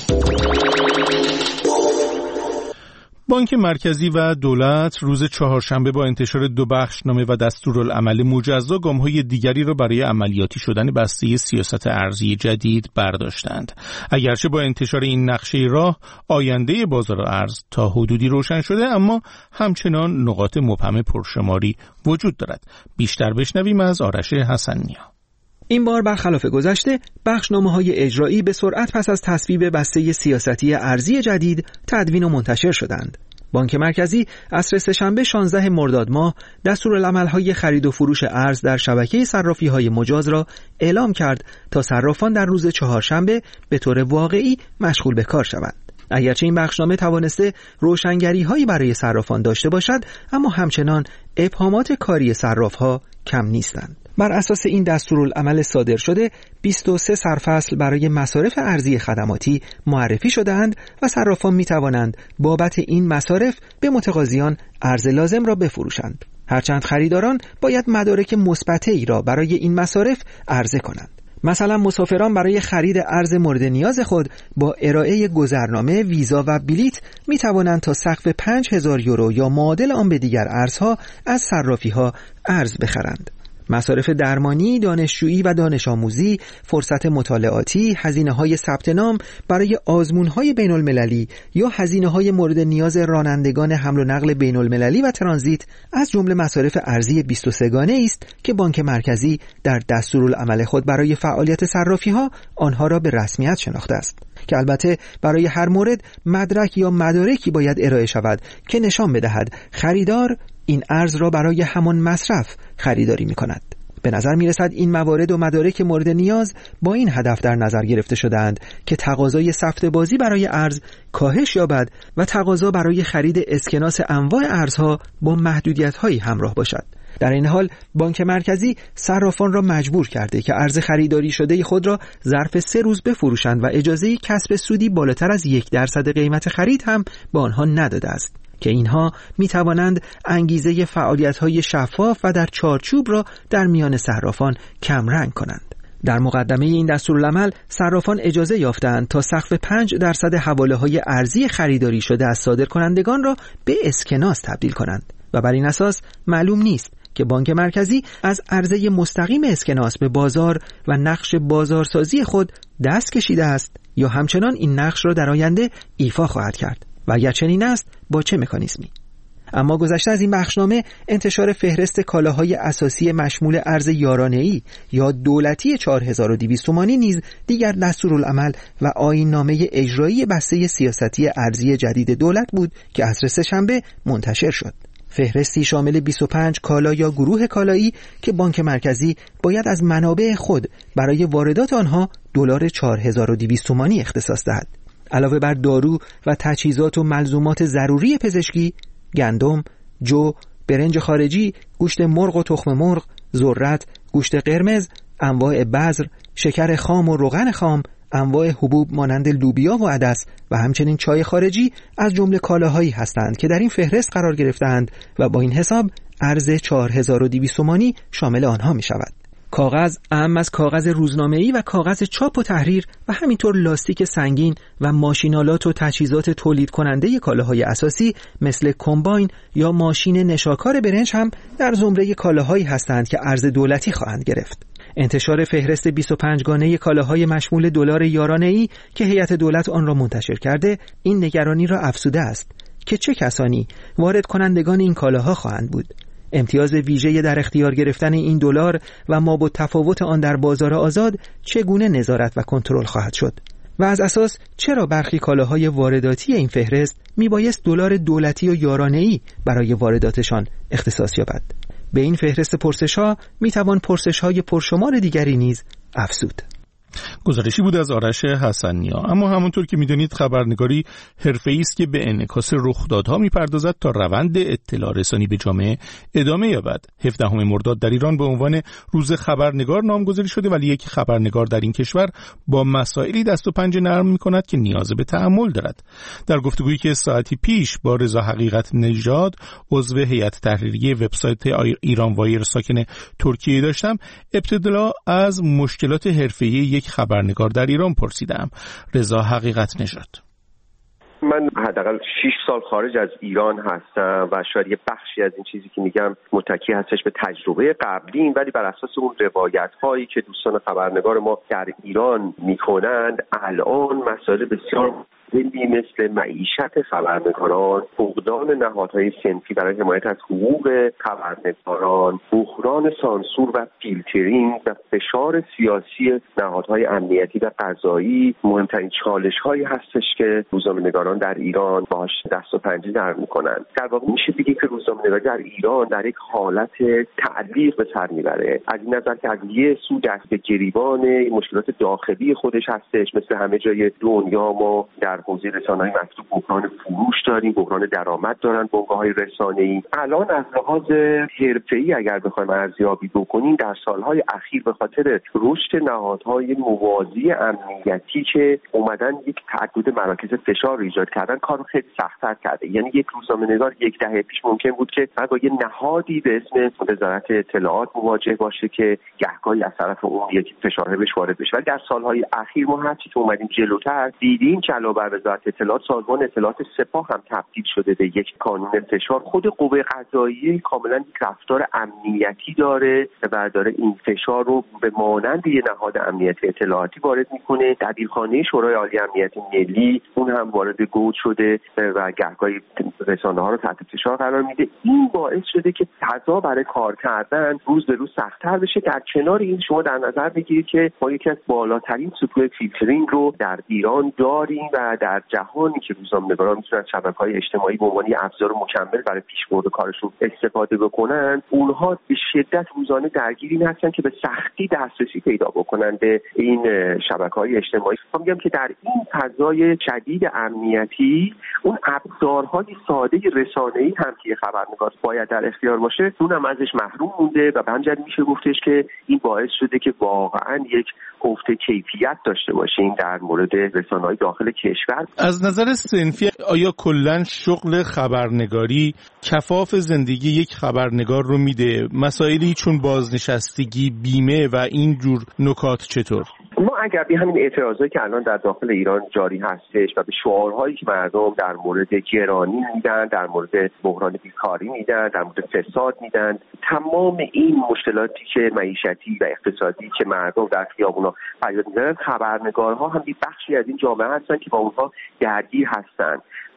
بانک مرکزی و دولت روز چهارشنبه با انتشار 2 بخشنامه و دستورالعمل مجزا گام‌های دیگری را برای عملیاتی شدن بسته سیاست ارزی جدید برداشتند. اگرچه با انتشار این نقشه راه آینده بازار ارز تا حدودی روشن شده، اما همچنان نقاط مبهم پرشماری وجود دارد. بیشتر بشنویم از آرش حسن‌نیا. این بار برخلاف گذشته بخشنامه‌های اجرایی به سرعت پس از تصویب بسته سیاستی ارزی جدید تدوین و منتشر شدند. بانک مرکزی عصر سه‌شنبه 16 مرداد ماه دستورالعمل‌های خرید و فروش ارز در شبکه صرافی‌های مجاز را اعلام کرد تا صرافان در روز چهارشنبه به طور واقعی مشغول به کار شوند. اگرچه این بخشنامه توانسته روشنگری‌هایی برای صرافان داشته باشد، اما همچنان ابهامات کاری صراف‌ها کم نیستند. بر اساس این دستورالعمل صادر شده 23 سرفصل برای مصارف ارزی خدماتی معرفی شده‌اند و صرافان می‌توانند بابت این مصارف به متقاضیان ارز لازم را بفروشند. هرچند خریداران باید مدارک مثبته‌ای را برای این مصارف عرضه کنند. مثلا مسافران برای خرید ارز مورد نیاز خود با ارائه گذرنامه، ویزا و بلیط می توانند تا سقف 5000 یورو یا معادل آن به دیگر ارزها از صرافی‌ها ارز بخرند. مصارف درمانی، دانشجویی و دانش آموزی، فرصت مطالعاتی، هزینه‌های ثبت نام برای آزمون‌های بین‌المللی یا هزینه‌های مورد نیاز رانندگان حمل و نقل بین‌المللی و ترانزیت از جمله مصارف ارزی 23 گانه است که بانک مرکزی در دستورالعمل خود برای فعالیت صرافی‌ها آنها را به رسمیت شناخته است، که البته برای هر مورد مدرک یا مدارکی باید ارائه شود که نشان بدهد خریدار این ارز را برای همان مصرف خریداری می کند. به نظر می رسد این موارد و مدارک مورد نیاز با این هدف در نظر گرفته شده‌اند که تقاضای سفته بازی برای ارز کاهش یابد و تقاضا برای خرید اسکناس انواع ارزها با محدودیت‌هایی همراه باشد. در این حال بانک مرکزی صرافان را مجبور کرده که ارز خریداری شده خود را ظرف 3 روز بفروشند و اجازه کسب سودی بالاتر از 1% قیمت خرید هم به آنها نداده است، که اینها می توانند انگیزه فعالیت‌های شفاف و در چارچوب را در میان صرافان کمرنگ کنند. در مقدمه این دستورالعمل صرافان اجازه یافتند تا سقف 5% حواله‌های ارزی خریداری شده از صادرکنندگان را به اسکناس تبدیل کنند و بر این اساس معلوم نیست که بانک مرکزی از عرضه مستقیم اسکناس به بازار و نقش بازارسازی خود دست کشیده است یا همچنان این نقش را در آینده ایفا خواهد کرد و اگر چنین است با چه مکانیزمی. اما گذشته از این بخشنامه انتشار فهرست کالاهای اساسی مشمول ارز یارانه‌ای یا دولتی 4200 تومانی نیز دیگر دستورالعمل و آیین‌نامه اجرایی بسته سیاستی ارزی جدید دولت بود که عصر سه‌شنبه منتشر شد. فهرستی شامل 25 کالا یا گروه کالایی که بانک مرکزی باید از منابع خود برای واردات آنها دلار 4200 تومانی اختصاص دهد. علاوه بر دارو و تجهیزات و ملزومات ضروری پزشکی، گندم، جو، برنج خارجی، گوشت مرغ و تخم مرغ، ذرت، گوشت قرمز، انواع بذر، شکر خام و روغن خام، انواع حبوب مانند لوبیا و عدس و همچنین چای خارجی از جمله کالاهایی هستند که در این فهرست قرار گرفتند و با این حساب ارز 4200 تومانی شامل آنها می شود. کاغذ اهم از کاغذ روزنامه‌ای و کاغذ چاپ و تحریر و همینطور لاستیک سنگین و ماشینالات و تجهیزات تولید کننده کالاهای اساسی مثل کمباین یا ماشین نشاکار برنج هم در زمره کالاهایی هستند که ارز دولتی خواهند گرفت. انتشار فهرست 25 گانه کالاهای مشمول دلار یارانه‌ای که هیئت دولت آن را منتشر کرده این نگرانی را افزوده است که چه کسانی وارد کنندگان این کالاها خواهند بود. امتیاز ویژه در اختیار گرفتن این دلار و مابعد تفاوت آن در بازار آزاد چگونه نظارت و کنترل خواهد شد و از اساس چرا برخی کالاهای وارداتی این فهرست میبایست دلار دولتی و یارانه‌ای برای وارداتشان اختصاص یابد. به این فهرست پرسش‌ها میتوان پرسش‌های پرشمار دیگری نیز افزود. گزارشی بود از آرش حسنیا. اما همونطور که میدونید خبرنگاری حرفه‌ای است که به انعکاس رخدادها میپردازد تا روند اطلاع رسانی به جامعه ادامه یابد. 17 مرداد در ایران به عنوان روز خبرنگار نامگذاری شده، ولی یک خبرنگار در این کشور با مسائلی دست و پنجه نرم میکند که نیاز به تأمل دارد. در گفتگویی که ساعتی پیش با رضا حقیقت نژاد عضو هیئت تحریریه وبسایت ایران وایر ساکن ترکیه داشتم، ابتدا از مشکلات حرفه‌ای یک خبرنگار در ایران پرسیدم. رضا حقیقت نژاد: من حداقل 6 سال خارج از ایران هستم و شاید یه بخشی از این چیزی که میگم متکی هستش به تجربه قبلیم، ولی بر اساس اون روایت هایی که دوستان خبرنگار ما در ایران میکنند الان مسائل بسیار مثل معیشت خبرنگاران، فقدان نهادهای صنفی برای حمایت از حقوق خبرنگاران، بحران سانسور و فیلترینگ و فشار سیاسی نهادهای امنیتی و قضایی مهمترین چالش‌هایی هستش که روزنامه‌نگاران در ایران باهاش دست و پنجه نرم می‌کنند. در واقع میشه بگید که روزنامه‌نگاری در ایران در یک حالت تعلیق به سر میبره، از این نظر که از یه سو دست به گریبان مشکلات داخلی خودش هستش. مثل همه جای دنیا ما در حوزه رسانه‌های مکتوب بحران فروش داریم، بحران درآمد دارن بنگاه‌های رسانه‌ای. الان از لحاظ حرفه‌ای اگر بخوایم ارزیابی بکنیم در سالهای اخیر به خاطر رشد نهادهای موازی امنیتی که اومدن یک تعدد مراکز فشار ایجاد کردن، کارو خیلی سخت‌تر کرده. یعنی یک روزنامه‌نگار یک دهه پیش ممکن بود که با یه نهادی به اسم وزارت اطلاعات مواجه باشه که گهگاهی از طرف اون یک فشار بهش وارد بشه، ولی در سالهای اخیر ما هرچی که اومدیم جلوتر دیدیم که علاوه بر وزارت اطلاعات، سازمان اطلاعات سپاه هم تبدیل شده به یک کانون فشار. خود قوه قضاییه کاملا یک رفتار امنیتی داره و داره این فشار رو به مانند یه نهاد امنیتی اطلاعاتی وارد میکنه. دبیرخانه شورای عالی امنیت ملی اون هم وارد گود شده و گهگاهی رسانه‌ها رو تحت فشار قرار میده. این باعث شده که فضا برای کار کردن روز به روز سخت‌تر بشه. در کنار این شما در نظر بگیرید که ما یکی از بالاترین سطوح فیلترینگ رو در ایران داریم و در جهانی که روزنامه‌نگاران میتونن شبکه‌های اجتماعی به عنوان ابزار مکمل برای پیشبرد کارشون استفاده بکنن، اونها به شدت روزانه درگیر این هستن که به سختی دسترسی پیدا بکنن به این شبکه‌های اجتماعی. میگم که در این فضای شدید امنیتی اون ابزارهای ساده رسانه‌ای هم که خبرنگار باید در اختیار باشه اونم ازش محروم مونده و به همین جهت میشه گفتش که این باعث شده که واقعا یک افت کیفیت داشته باشیم در مورد رسانه‌های داخل کشور. از نظر صنفی آیا کلاً شغل خبرنگاری کفاف زندگی یک خبرنگار رو میده؟ مسائلی چون بازنشستگی، بیمه و این جور نکات چطور؟ ما اگر به همین اعتراضایی که الان در داخل ایران جاری هستش و به شعارهایی که مردم در مورد گرانی میدن، در مورد بحران بیکاری میدن، در مورد فساد میدن، تمام این مشکلاتی که معیشتی و اقتصادی که مردم در خیابونا فریاد میزنن، خبرنگارها هم یک بخشی از این جامعه هستن که با اونها درگیر هستن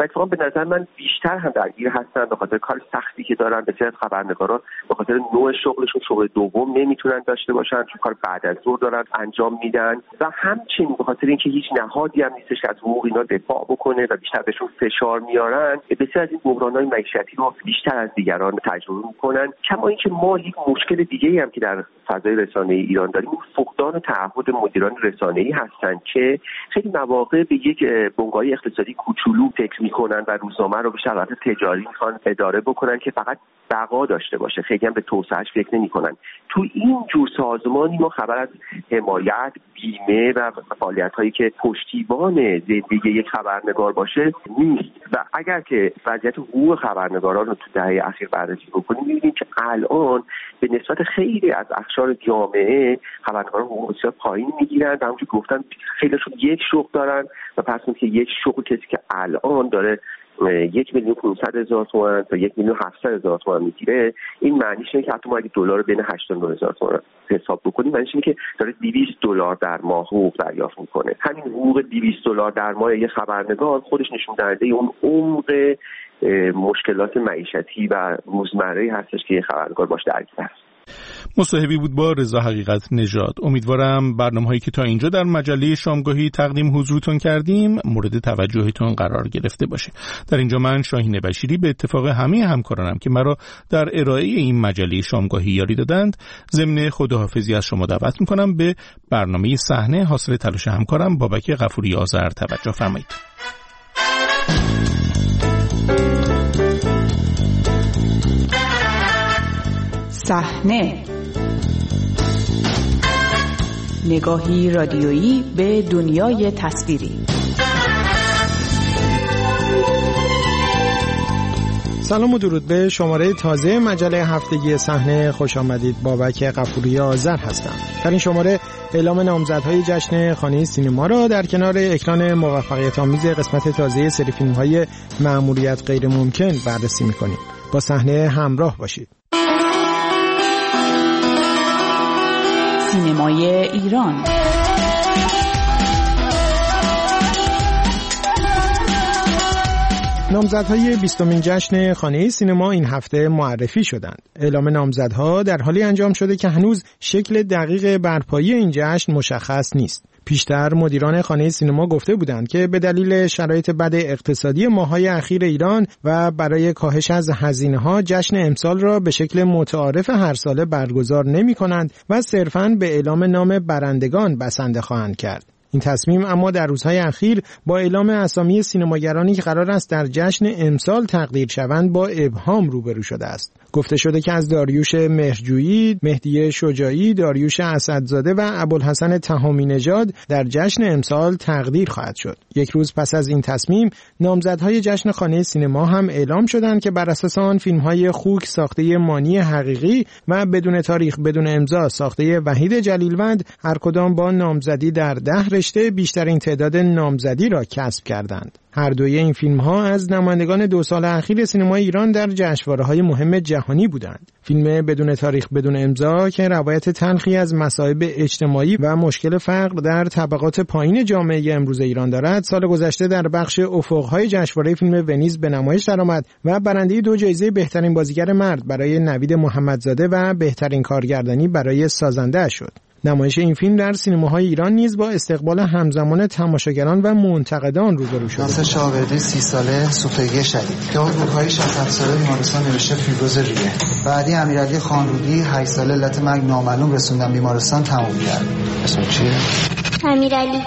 و اتفاقا به نظر من بیشتر هم درگیر هستن به خاطر کار سختی که دارن. بسیار از خبرنگاران به خاطر نوع شغلشون شغل دوم نمیتونن داشته باشن، چون کار بعد از ظهر دارن انجام میدن و همچنین به خاطر اینکه هیچ نهادی هم نیستش که از حقوق اینا دفاع بکنه و بیشتر بهشون فشار میارن، بسیار از این بحران‌های معیشتی رو بیشتر از دیگران تجربه میکنن. کما اینکه ما یک مشکل دیگه‌ای هم که در فضای رسانه‌ای ایران داریم، فقدان تعهد مدیران رسانه‌ای هستن که خیلی مواقع به یک بنگاه اقتصادی کوچولو فکر میکنن و روزنامه رو به شرایط تجاری میخوان اداره بکنن که فقط بقا داشته باشه، خیلی هم به توسعهش فکر نمیکنن. تو این جور سازمانی ما خبر از حمایت، بیمه و فعالیت‌هایی که پشتیبان زندگی یک خبرنگار باشه نیست. و اگر که وضعیت حقوق خبرنگاران رو تو دهه اخیر بررسی بکنیم، می‌بینیم که الان به نسبت خیلی از اقشار جامعه خبرنگاران حقوق بسیار پایین میگیرن و همونجوری گفتن خیلیشون یک شغل دارن و پس اون که یک شغل کسی که الان داره 1,500,000 تومان تا 1,700,000 تومان میگیره، این معنیش اینه که حتی ما اگه دلار بین 8,000 تومان حساب بکنیم، معنیش اینه که داره $200 در ماه حقوق دریافت میکنه. همین حقوق $200 در ماه یه خبرنگار خودش نشون دهنده اون عمق مشکلات معیشتی و روزمره‌ای هستش که یه خبرنگار باش درگیر است. مصاحبی بود با رضا حقیقت نژاد. امیدوارم برنامه‌هایی که تا اینجا در مجله شامگاهی تقدیم حضورتون کردیم مورد توجهتون قرار گرفته باشه. در اینجا من شاهین بشیری به اتفاق همه همکارانم که مرا در ارائه این مجله شامگاهی یاری دادند، ضمن خداحافظی از شما دعوت می‌کنم به برنامه صحنه حاصل تلاش همکارم بابک غفوری آذر توجه فرمایید. صحنه، نگاهی رادیویی به دنیای تصویری. سلام و درود به شماره تازه مجله هفتگی صحنه. خوش آمدید. بابک غفوری آذر هستم. در این شماره اعلام نامزدهای جشن خانه سینما را در کنار اکران موفقیت آمیز قسمت تازه سری فیلم‌های مأموریت غیر ممکن بررسی می‌کنیم. با صحنه همراه باشید. سینمای ایران. نامزدهای 20مین جشن خانه سینما این هفته معرفی شدند. اعلام نامزدها در حالی انجام شده که هنوز شکل دقیق برپایی این جشن مشخص نیست. پیشتر مدیران خانه سینما گفته بودند که به دلیل شرایط بد اقتصادی ماه‌های اخیر ایران و برای کاهش از هزینه‌ها جشن امسال را به شکل متعارف هر ساله برگزار نمی‌کنند و صرفاً به اعلام نام برندگان بسنده خواهند کرد. این تصمیم اما در روزهای اخیر با اعلام اسامی سینماگرانی که قرار است در جشن امسال تقدیر شوند با ابهام روبرو شده است. گفته شده که از داریوش مهرجویی، مهدی شجاعی، داریوش اسدزاده و ابوالحسن تهامی نژاد در جشن امسال تقدیر خواهد شد. یک روز پس از این تصمیم، نامزدهای جشن خانه سینما هم اعلام شدند که بر اساس آن فیلم‌های خوک ساخته مانی حقیقی و بدون تاریخ بدون امضا ساخته وحید جلیلوند هر کدام با نامزدی در 10 رشته بیشترین تعداد نامزدی را کسب کردند. هر دوی این فیلم‌ها از نمایندگان 2 سال اخیر سینمای ایران در جشنواره‌های مهم جهانی بودند. فیلم بدون تاریخ بدون امضا که روایت تلخی از مصائب اجتماعی و مشکل فقر در طبقات پایین جامعه امروز ایران دارد، سال گذشته در بخش افق‌های جشنواره فیلم ونیز به نمایش درآمد و برنده 2 جایزه بهترین بازیگر مرد برای نوید محمدزاده و بهترین کارگردانی برای سازنده شد. نمایش این فیلم در سینماهای ایران نیز با استقبال همزمان تماشاگران و منتقدان روبرو شد. ناصر شاوردی 30 ساله سوختگی شدید. داوود بوکایی 60 ساله بیمارستان نوشته فیبروز ریه. بعدی امیرعلی خانرودی 8 ساله علت مرگ نامعلوم رسوندن بیمارستان تموم کرد. اسم چیه؟ امیرعلی.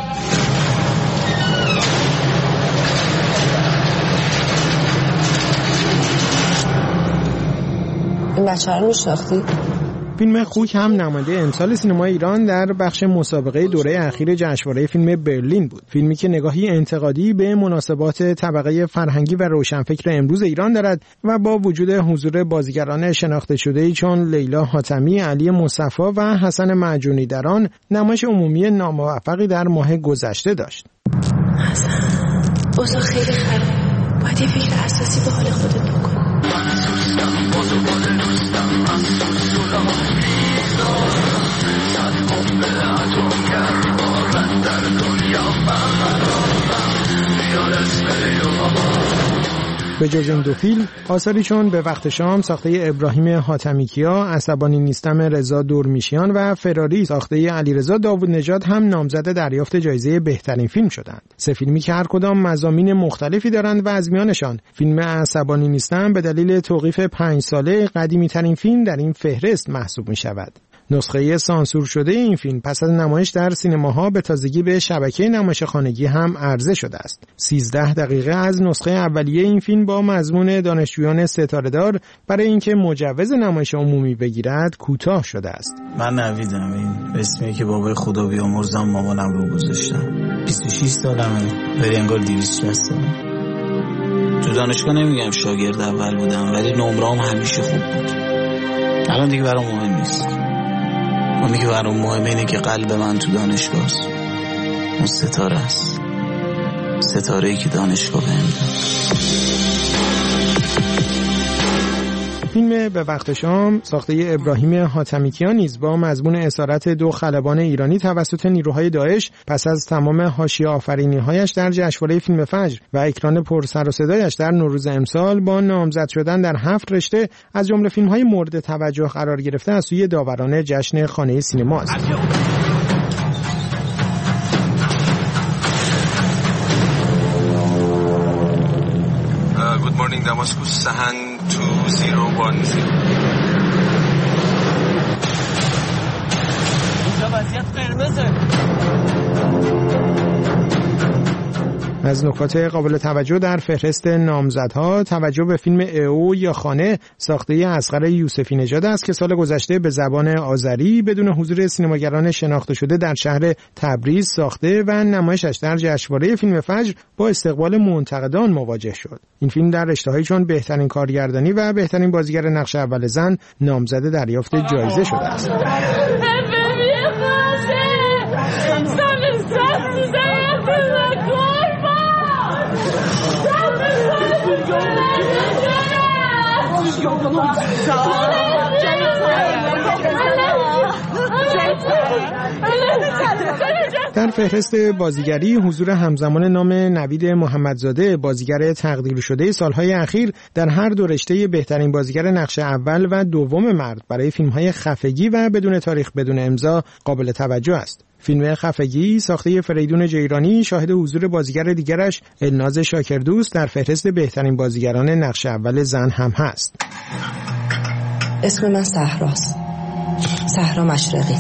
این بچه‌ها رو میشناختی؟ فیلم خوک هم نماینده امسال سینمای ایران در بخش مسابقه دوره اخیر جشنواره فیلم برلین بود. فیلمی که نگاهی انتقادی به مناسبات طبقه فرهنگی و روشنفکر امروز ایران دارد و با وجود حضور بازیگران شناخته شده‌ای چون لیلا حاتمی، علی مصطفی و حسن معجونی در آن، نمایش عمومی ناموفقی در ماه گذشته داشت. حسن، اوضاع خیلی خرابه. باید یه فکر اساسی به حال خودت بکن. به جز این دو فیلم، آثاری چون به وقت شام ساخته ابراهیم حاتمیکیا، عصبانی نیستم رضا دورمیشیان و فراری ساخته علیرضا داوود نژاد هم نامزد دریافت جایزه بهترین فیلم شدند. سه فیلمی که هر کدام مضامین مختلفی دارند و از میانشان فیلم عصبانی نیستم به دلیل توقیف 5 ساله قدیمی‌ترین فیلم در این فهرست محسوب می‌شود. نسخه سانسور شده این فیلم پس از نمایش در سینماها به تازگی به شبکه نمایش خانگی هم عرضه شده است. 13 دقیقه از نسخه اولیه این فیلم با مضمون دانشجویان ستاره‌دار برای اینکه مجوز نمایش عمومی بگیرد کوتاه شده است. من نویدم، این اسمی که بابای خدا بیامرزم مامانم رو گذاشتم. 26 سالمه، ولی انگار 260 سالم. تو دانشگاه نمیگم شاگرد اول بودم، ولی نمره‌ام همیشه خوب بود. الان دیگه برام مهم نیست. اونی که برام مهمه اینه که قلب من تو دانشگاه است. اون ستاره است، ستاره‌ای که دانشگاه بهم داد. فیلم به وقت شام ساخته ابراهیم حاتمیکیان نیز با مضمون اسارت 2 خلبان ایرانی توسط نیروهای داعش پس از تمام حاشیه آفرینی‌هایش در جشنواره فیلم فجر و اکران پر سر و صدایش در نوروز امسال با نامزد شدن در 7 رشته از جمله فیلم‌های مورد توجه قرار گرفته از سوی داوران جشن خانه سینما است. Good morning Damascus Sahan 2010. اینجا وضعیت قرمزه. از نکات قابل توجه در فهرست نامزدها توجه به فیلم او یا خانه ساخته اصغر یوسفی نژاد است که سال گذشته به زبان آذری بدون حضور سینماگران شناخته شده در شهر تبریز ساخته و نمایشش در جشنواره فیلم فجر با استقبال منتقدان مواجه شد. این فیلم در رشته‌هایی چون بهترین کارگردانی و بهترین بازیگر نقش اول زن نامزد دریافت جایزه شده است. در فهرست بازیگری حضور همزمان نام نوید محمدزاده بازیگر تقدیر شده سالهای اخیر در هر دو رشته بهترین بازیگر نقش اول و دوم مرد برای فیلم‌های خفگی و بدون تاریخ بدون امضا قابل توجه است. فیلم خفگی ساخته فریدون جیرانی شاهد حضور بازیگر دیگرش الناز شاکردوست در فهرست بهترین بازیگران نقش اول زن هم هست. اسم من صحراست. صحرا مشرقی.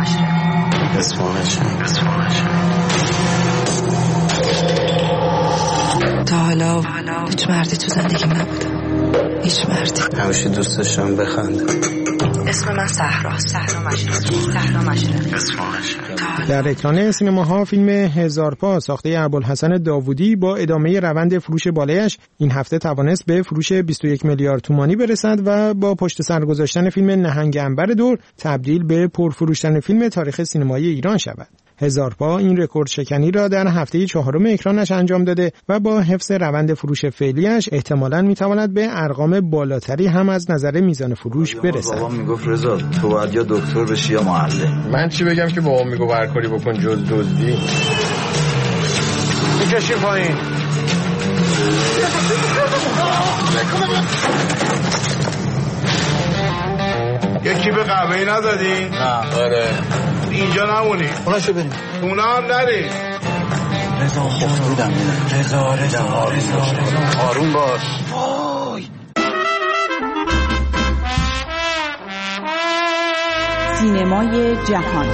تا حالا هیچ مردی تو زندگیم نبودم. هیچ مردی. همیشه دوست داشتم بخندم. اسم من صحراست. صحرا مشرقی. در اکران سینماها فیلم هزار پا ساخته ابوالحسن داوودی با ادامه روند فروش بالایش این هفته توانست به فروش 21 میلیارد تومانی برسد و با پشت سر گذاشتن فیلم نهنگ عنبر دور تبدیل به پرفروشترین فیلم تاریخ سینمایی ایران شود. هزار پا این رکورد شکنی را در هفته 4 اکرانش انجام داده و با حفظ روند فروش فعلیش احتمالاً میتواند به ارقام بالاتری هم از نظر میزان فروش برسد. بابام میگفت رضا تو باید یا دکتر بشی یا معلم. من چی بگم که بابام میگفت هر کاری بکن جز دزدی. میکشی پایین. یکی به قهوه‌ای ندادی؟ نه. آره. اینجا نمونی. اوناشو بریم. اونا هم نری. رضا خوب بودم. رضا. آروم باش. وای. سینمای جهان.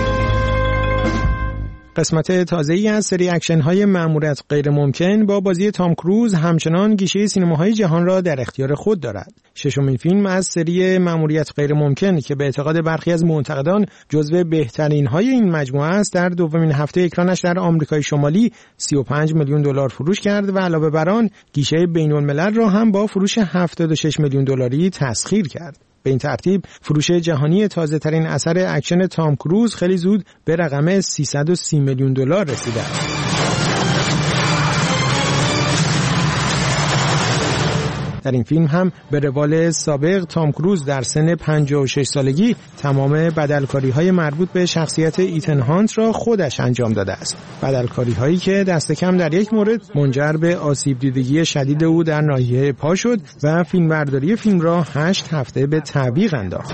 قسمت تازه‌ای از سری اکشن‌های مأموریت غیر ممکن با بازی تام کروز همچنان گیشه سینماهای جهان را در اختیار خود دارد. ششمین فیلم از سری مأموریت غیر ممکن که به اعتقاد برخی از منتقدان جزو بهترین‌های این مجموعه است در دومین هفته اکرانش در آمریکای شمالی 35 میلیون دلار فروش کرد و علاوه بر آن گیشه بین‌الملل را هم با فروش 76 میلیون دلاری تسخیر کرد. به این ترتیب فروش جهانی تازه‌ترین اثر اکشن تام کروز خیلی زود به رقم 330 میلیون دلار رسیده است. در این فیلم هم به روال سابق تام کروز در سن 56 سالگی تمام بدلکاری‌های مربوط به شخصیت ایتن هانت را خودش انجام داده است. بدلکاری‌هایی که دست کم در یک مورد منجر به آسیب دیدگی شدید او در ناحیه پا شد و فیلمبرداری فیلم را 8 هفته به تعویق انداخت.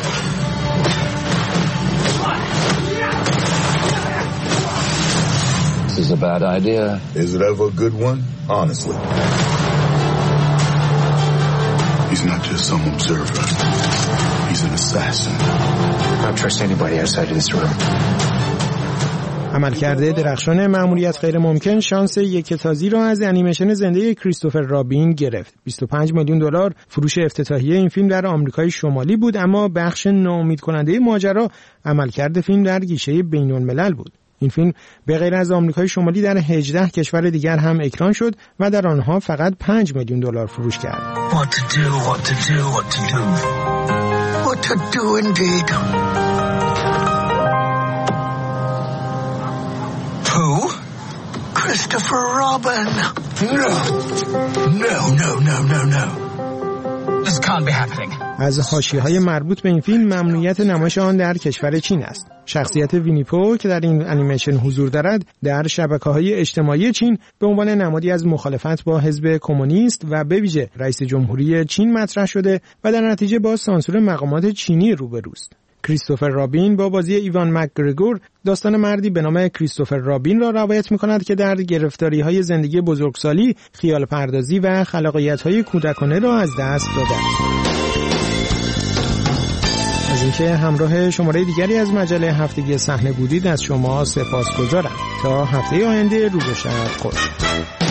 This is a bad idea. Is it ever a good one? Honestly. He's not just some observer. He's an assassin. I don't trust anybody outside of this room. عملکرد درخشان مأموریت غیر ممکن شانس یک تازی را از انیمیشن زنده کریستوفر رابین گرفت. 25 میلیون دلار فروش افتتاحیه این فیلم در آمریکای شمالی بود، اما بخش ناامید کننده ماجرا عملکرد فیلم در گیشه بین‌الملل بود. این فیلم به غیر از آمریکای شمالی در 18 کشور دیگر هم اکران شد و در آنها فقط 5 میلیون دلار فروش کرد. What to do indeed. Who? Christopher Robin. No. This can't be happening. از حاشیه‌های مربوط به این فیلم ممنوعیت نمایش آن در کشور چین است. شخصیت وینیپو که در این انیمیشن حضور دارد در شبکه‌های اجتماعی چین به عنوان نمادی از مخالفت با حزب کمونیست و به ویژه رئیس جمهوری چین مطرح شده و در نتیجه با سانسور مقامات چینی روبروست. کریستوفر رابین با بازی ایوان مکگرگور داستان مردی به نام کریستوفر رابین را روایت می‌کند که در گرفتاری‌های زندگی بزرگسالی، خیال پردازی و خلاقیت‌های کودکانه را از دست داده است. از اینکه همراه شماره دیگری از مجله هفتگی صحنه بودید از شما سپاسگزارم. تا هفته آینده روز و شب خوش.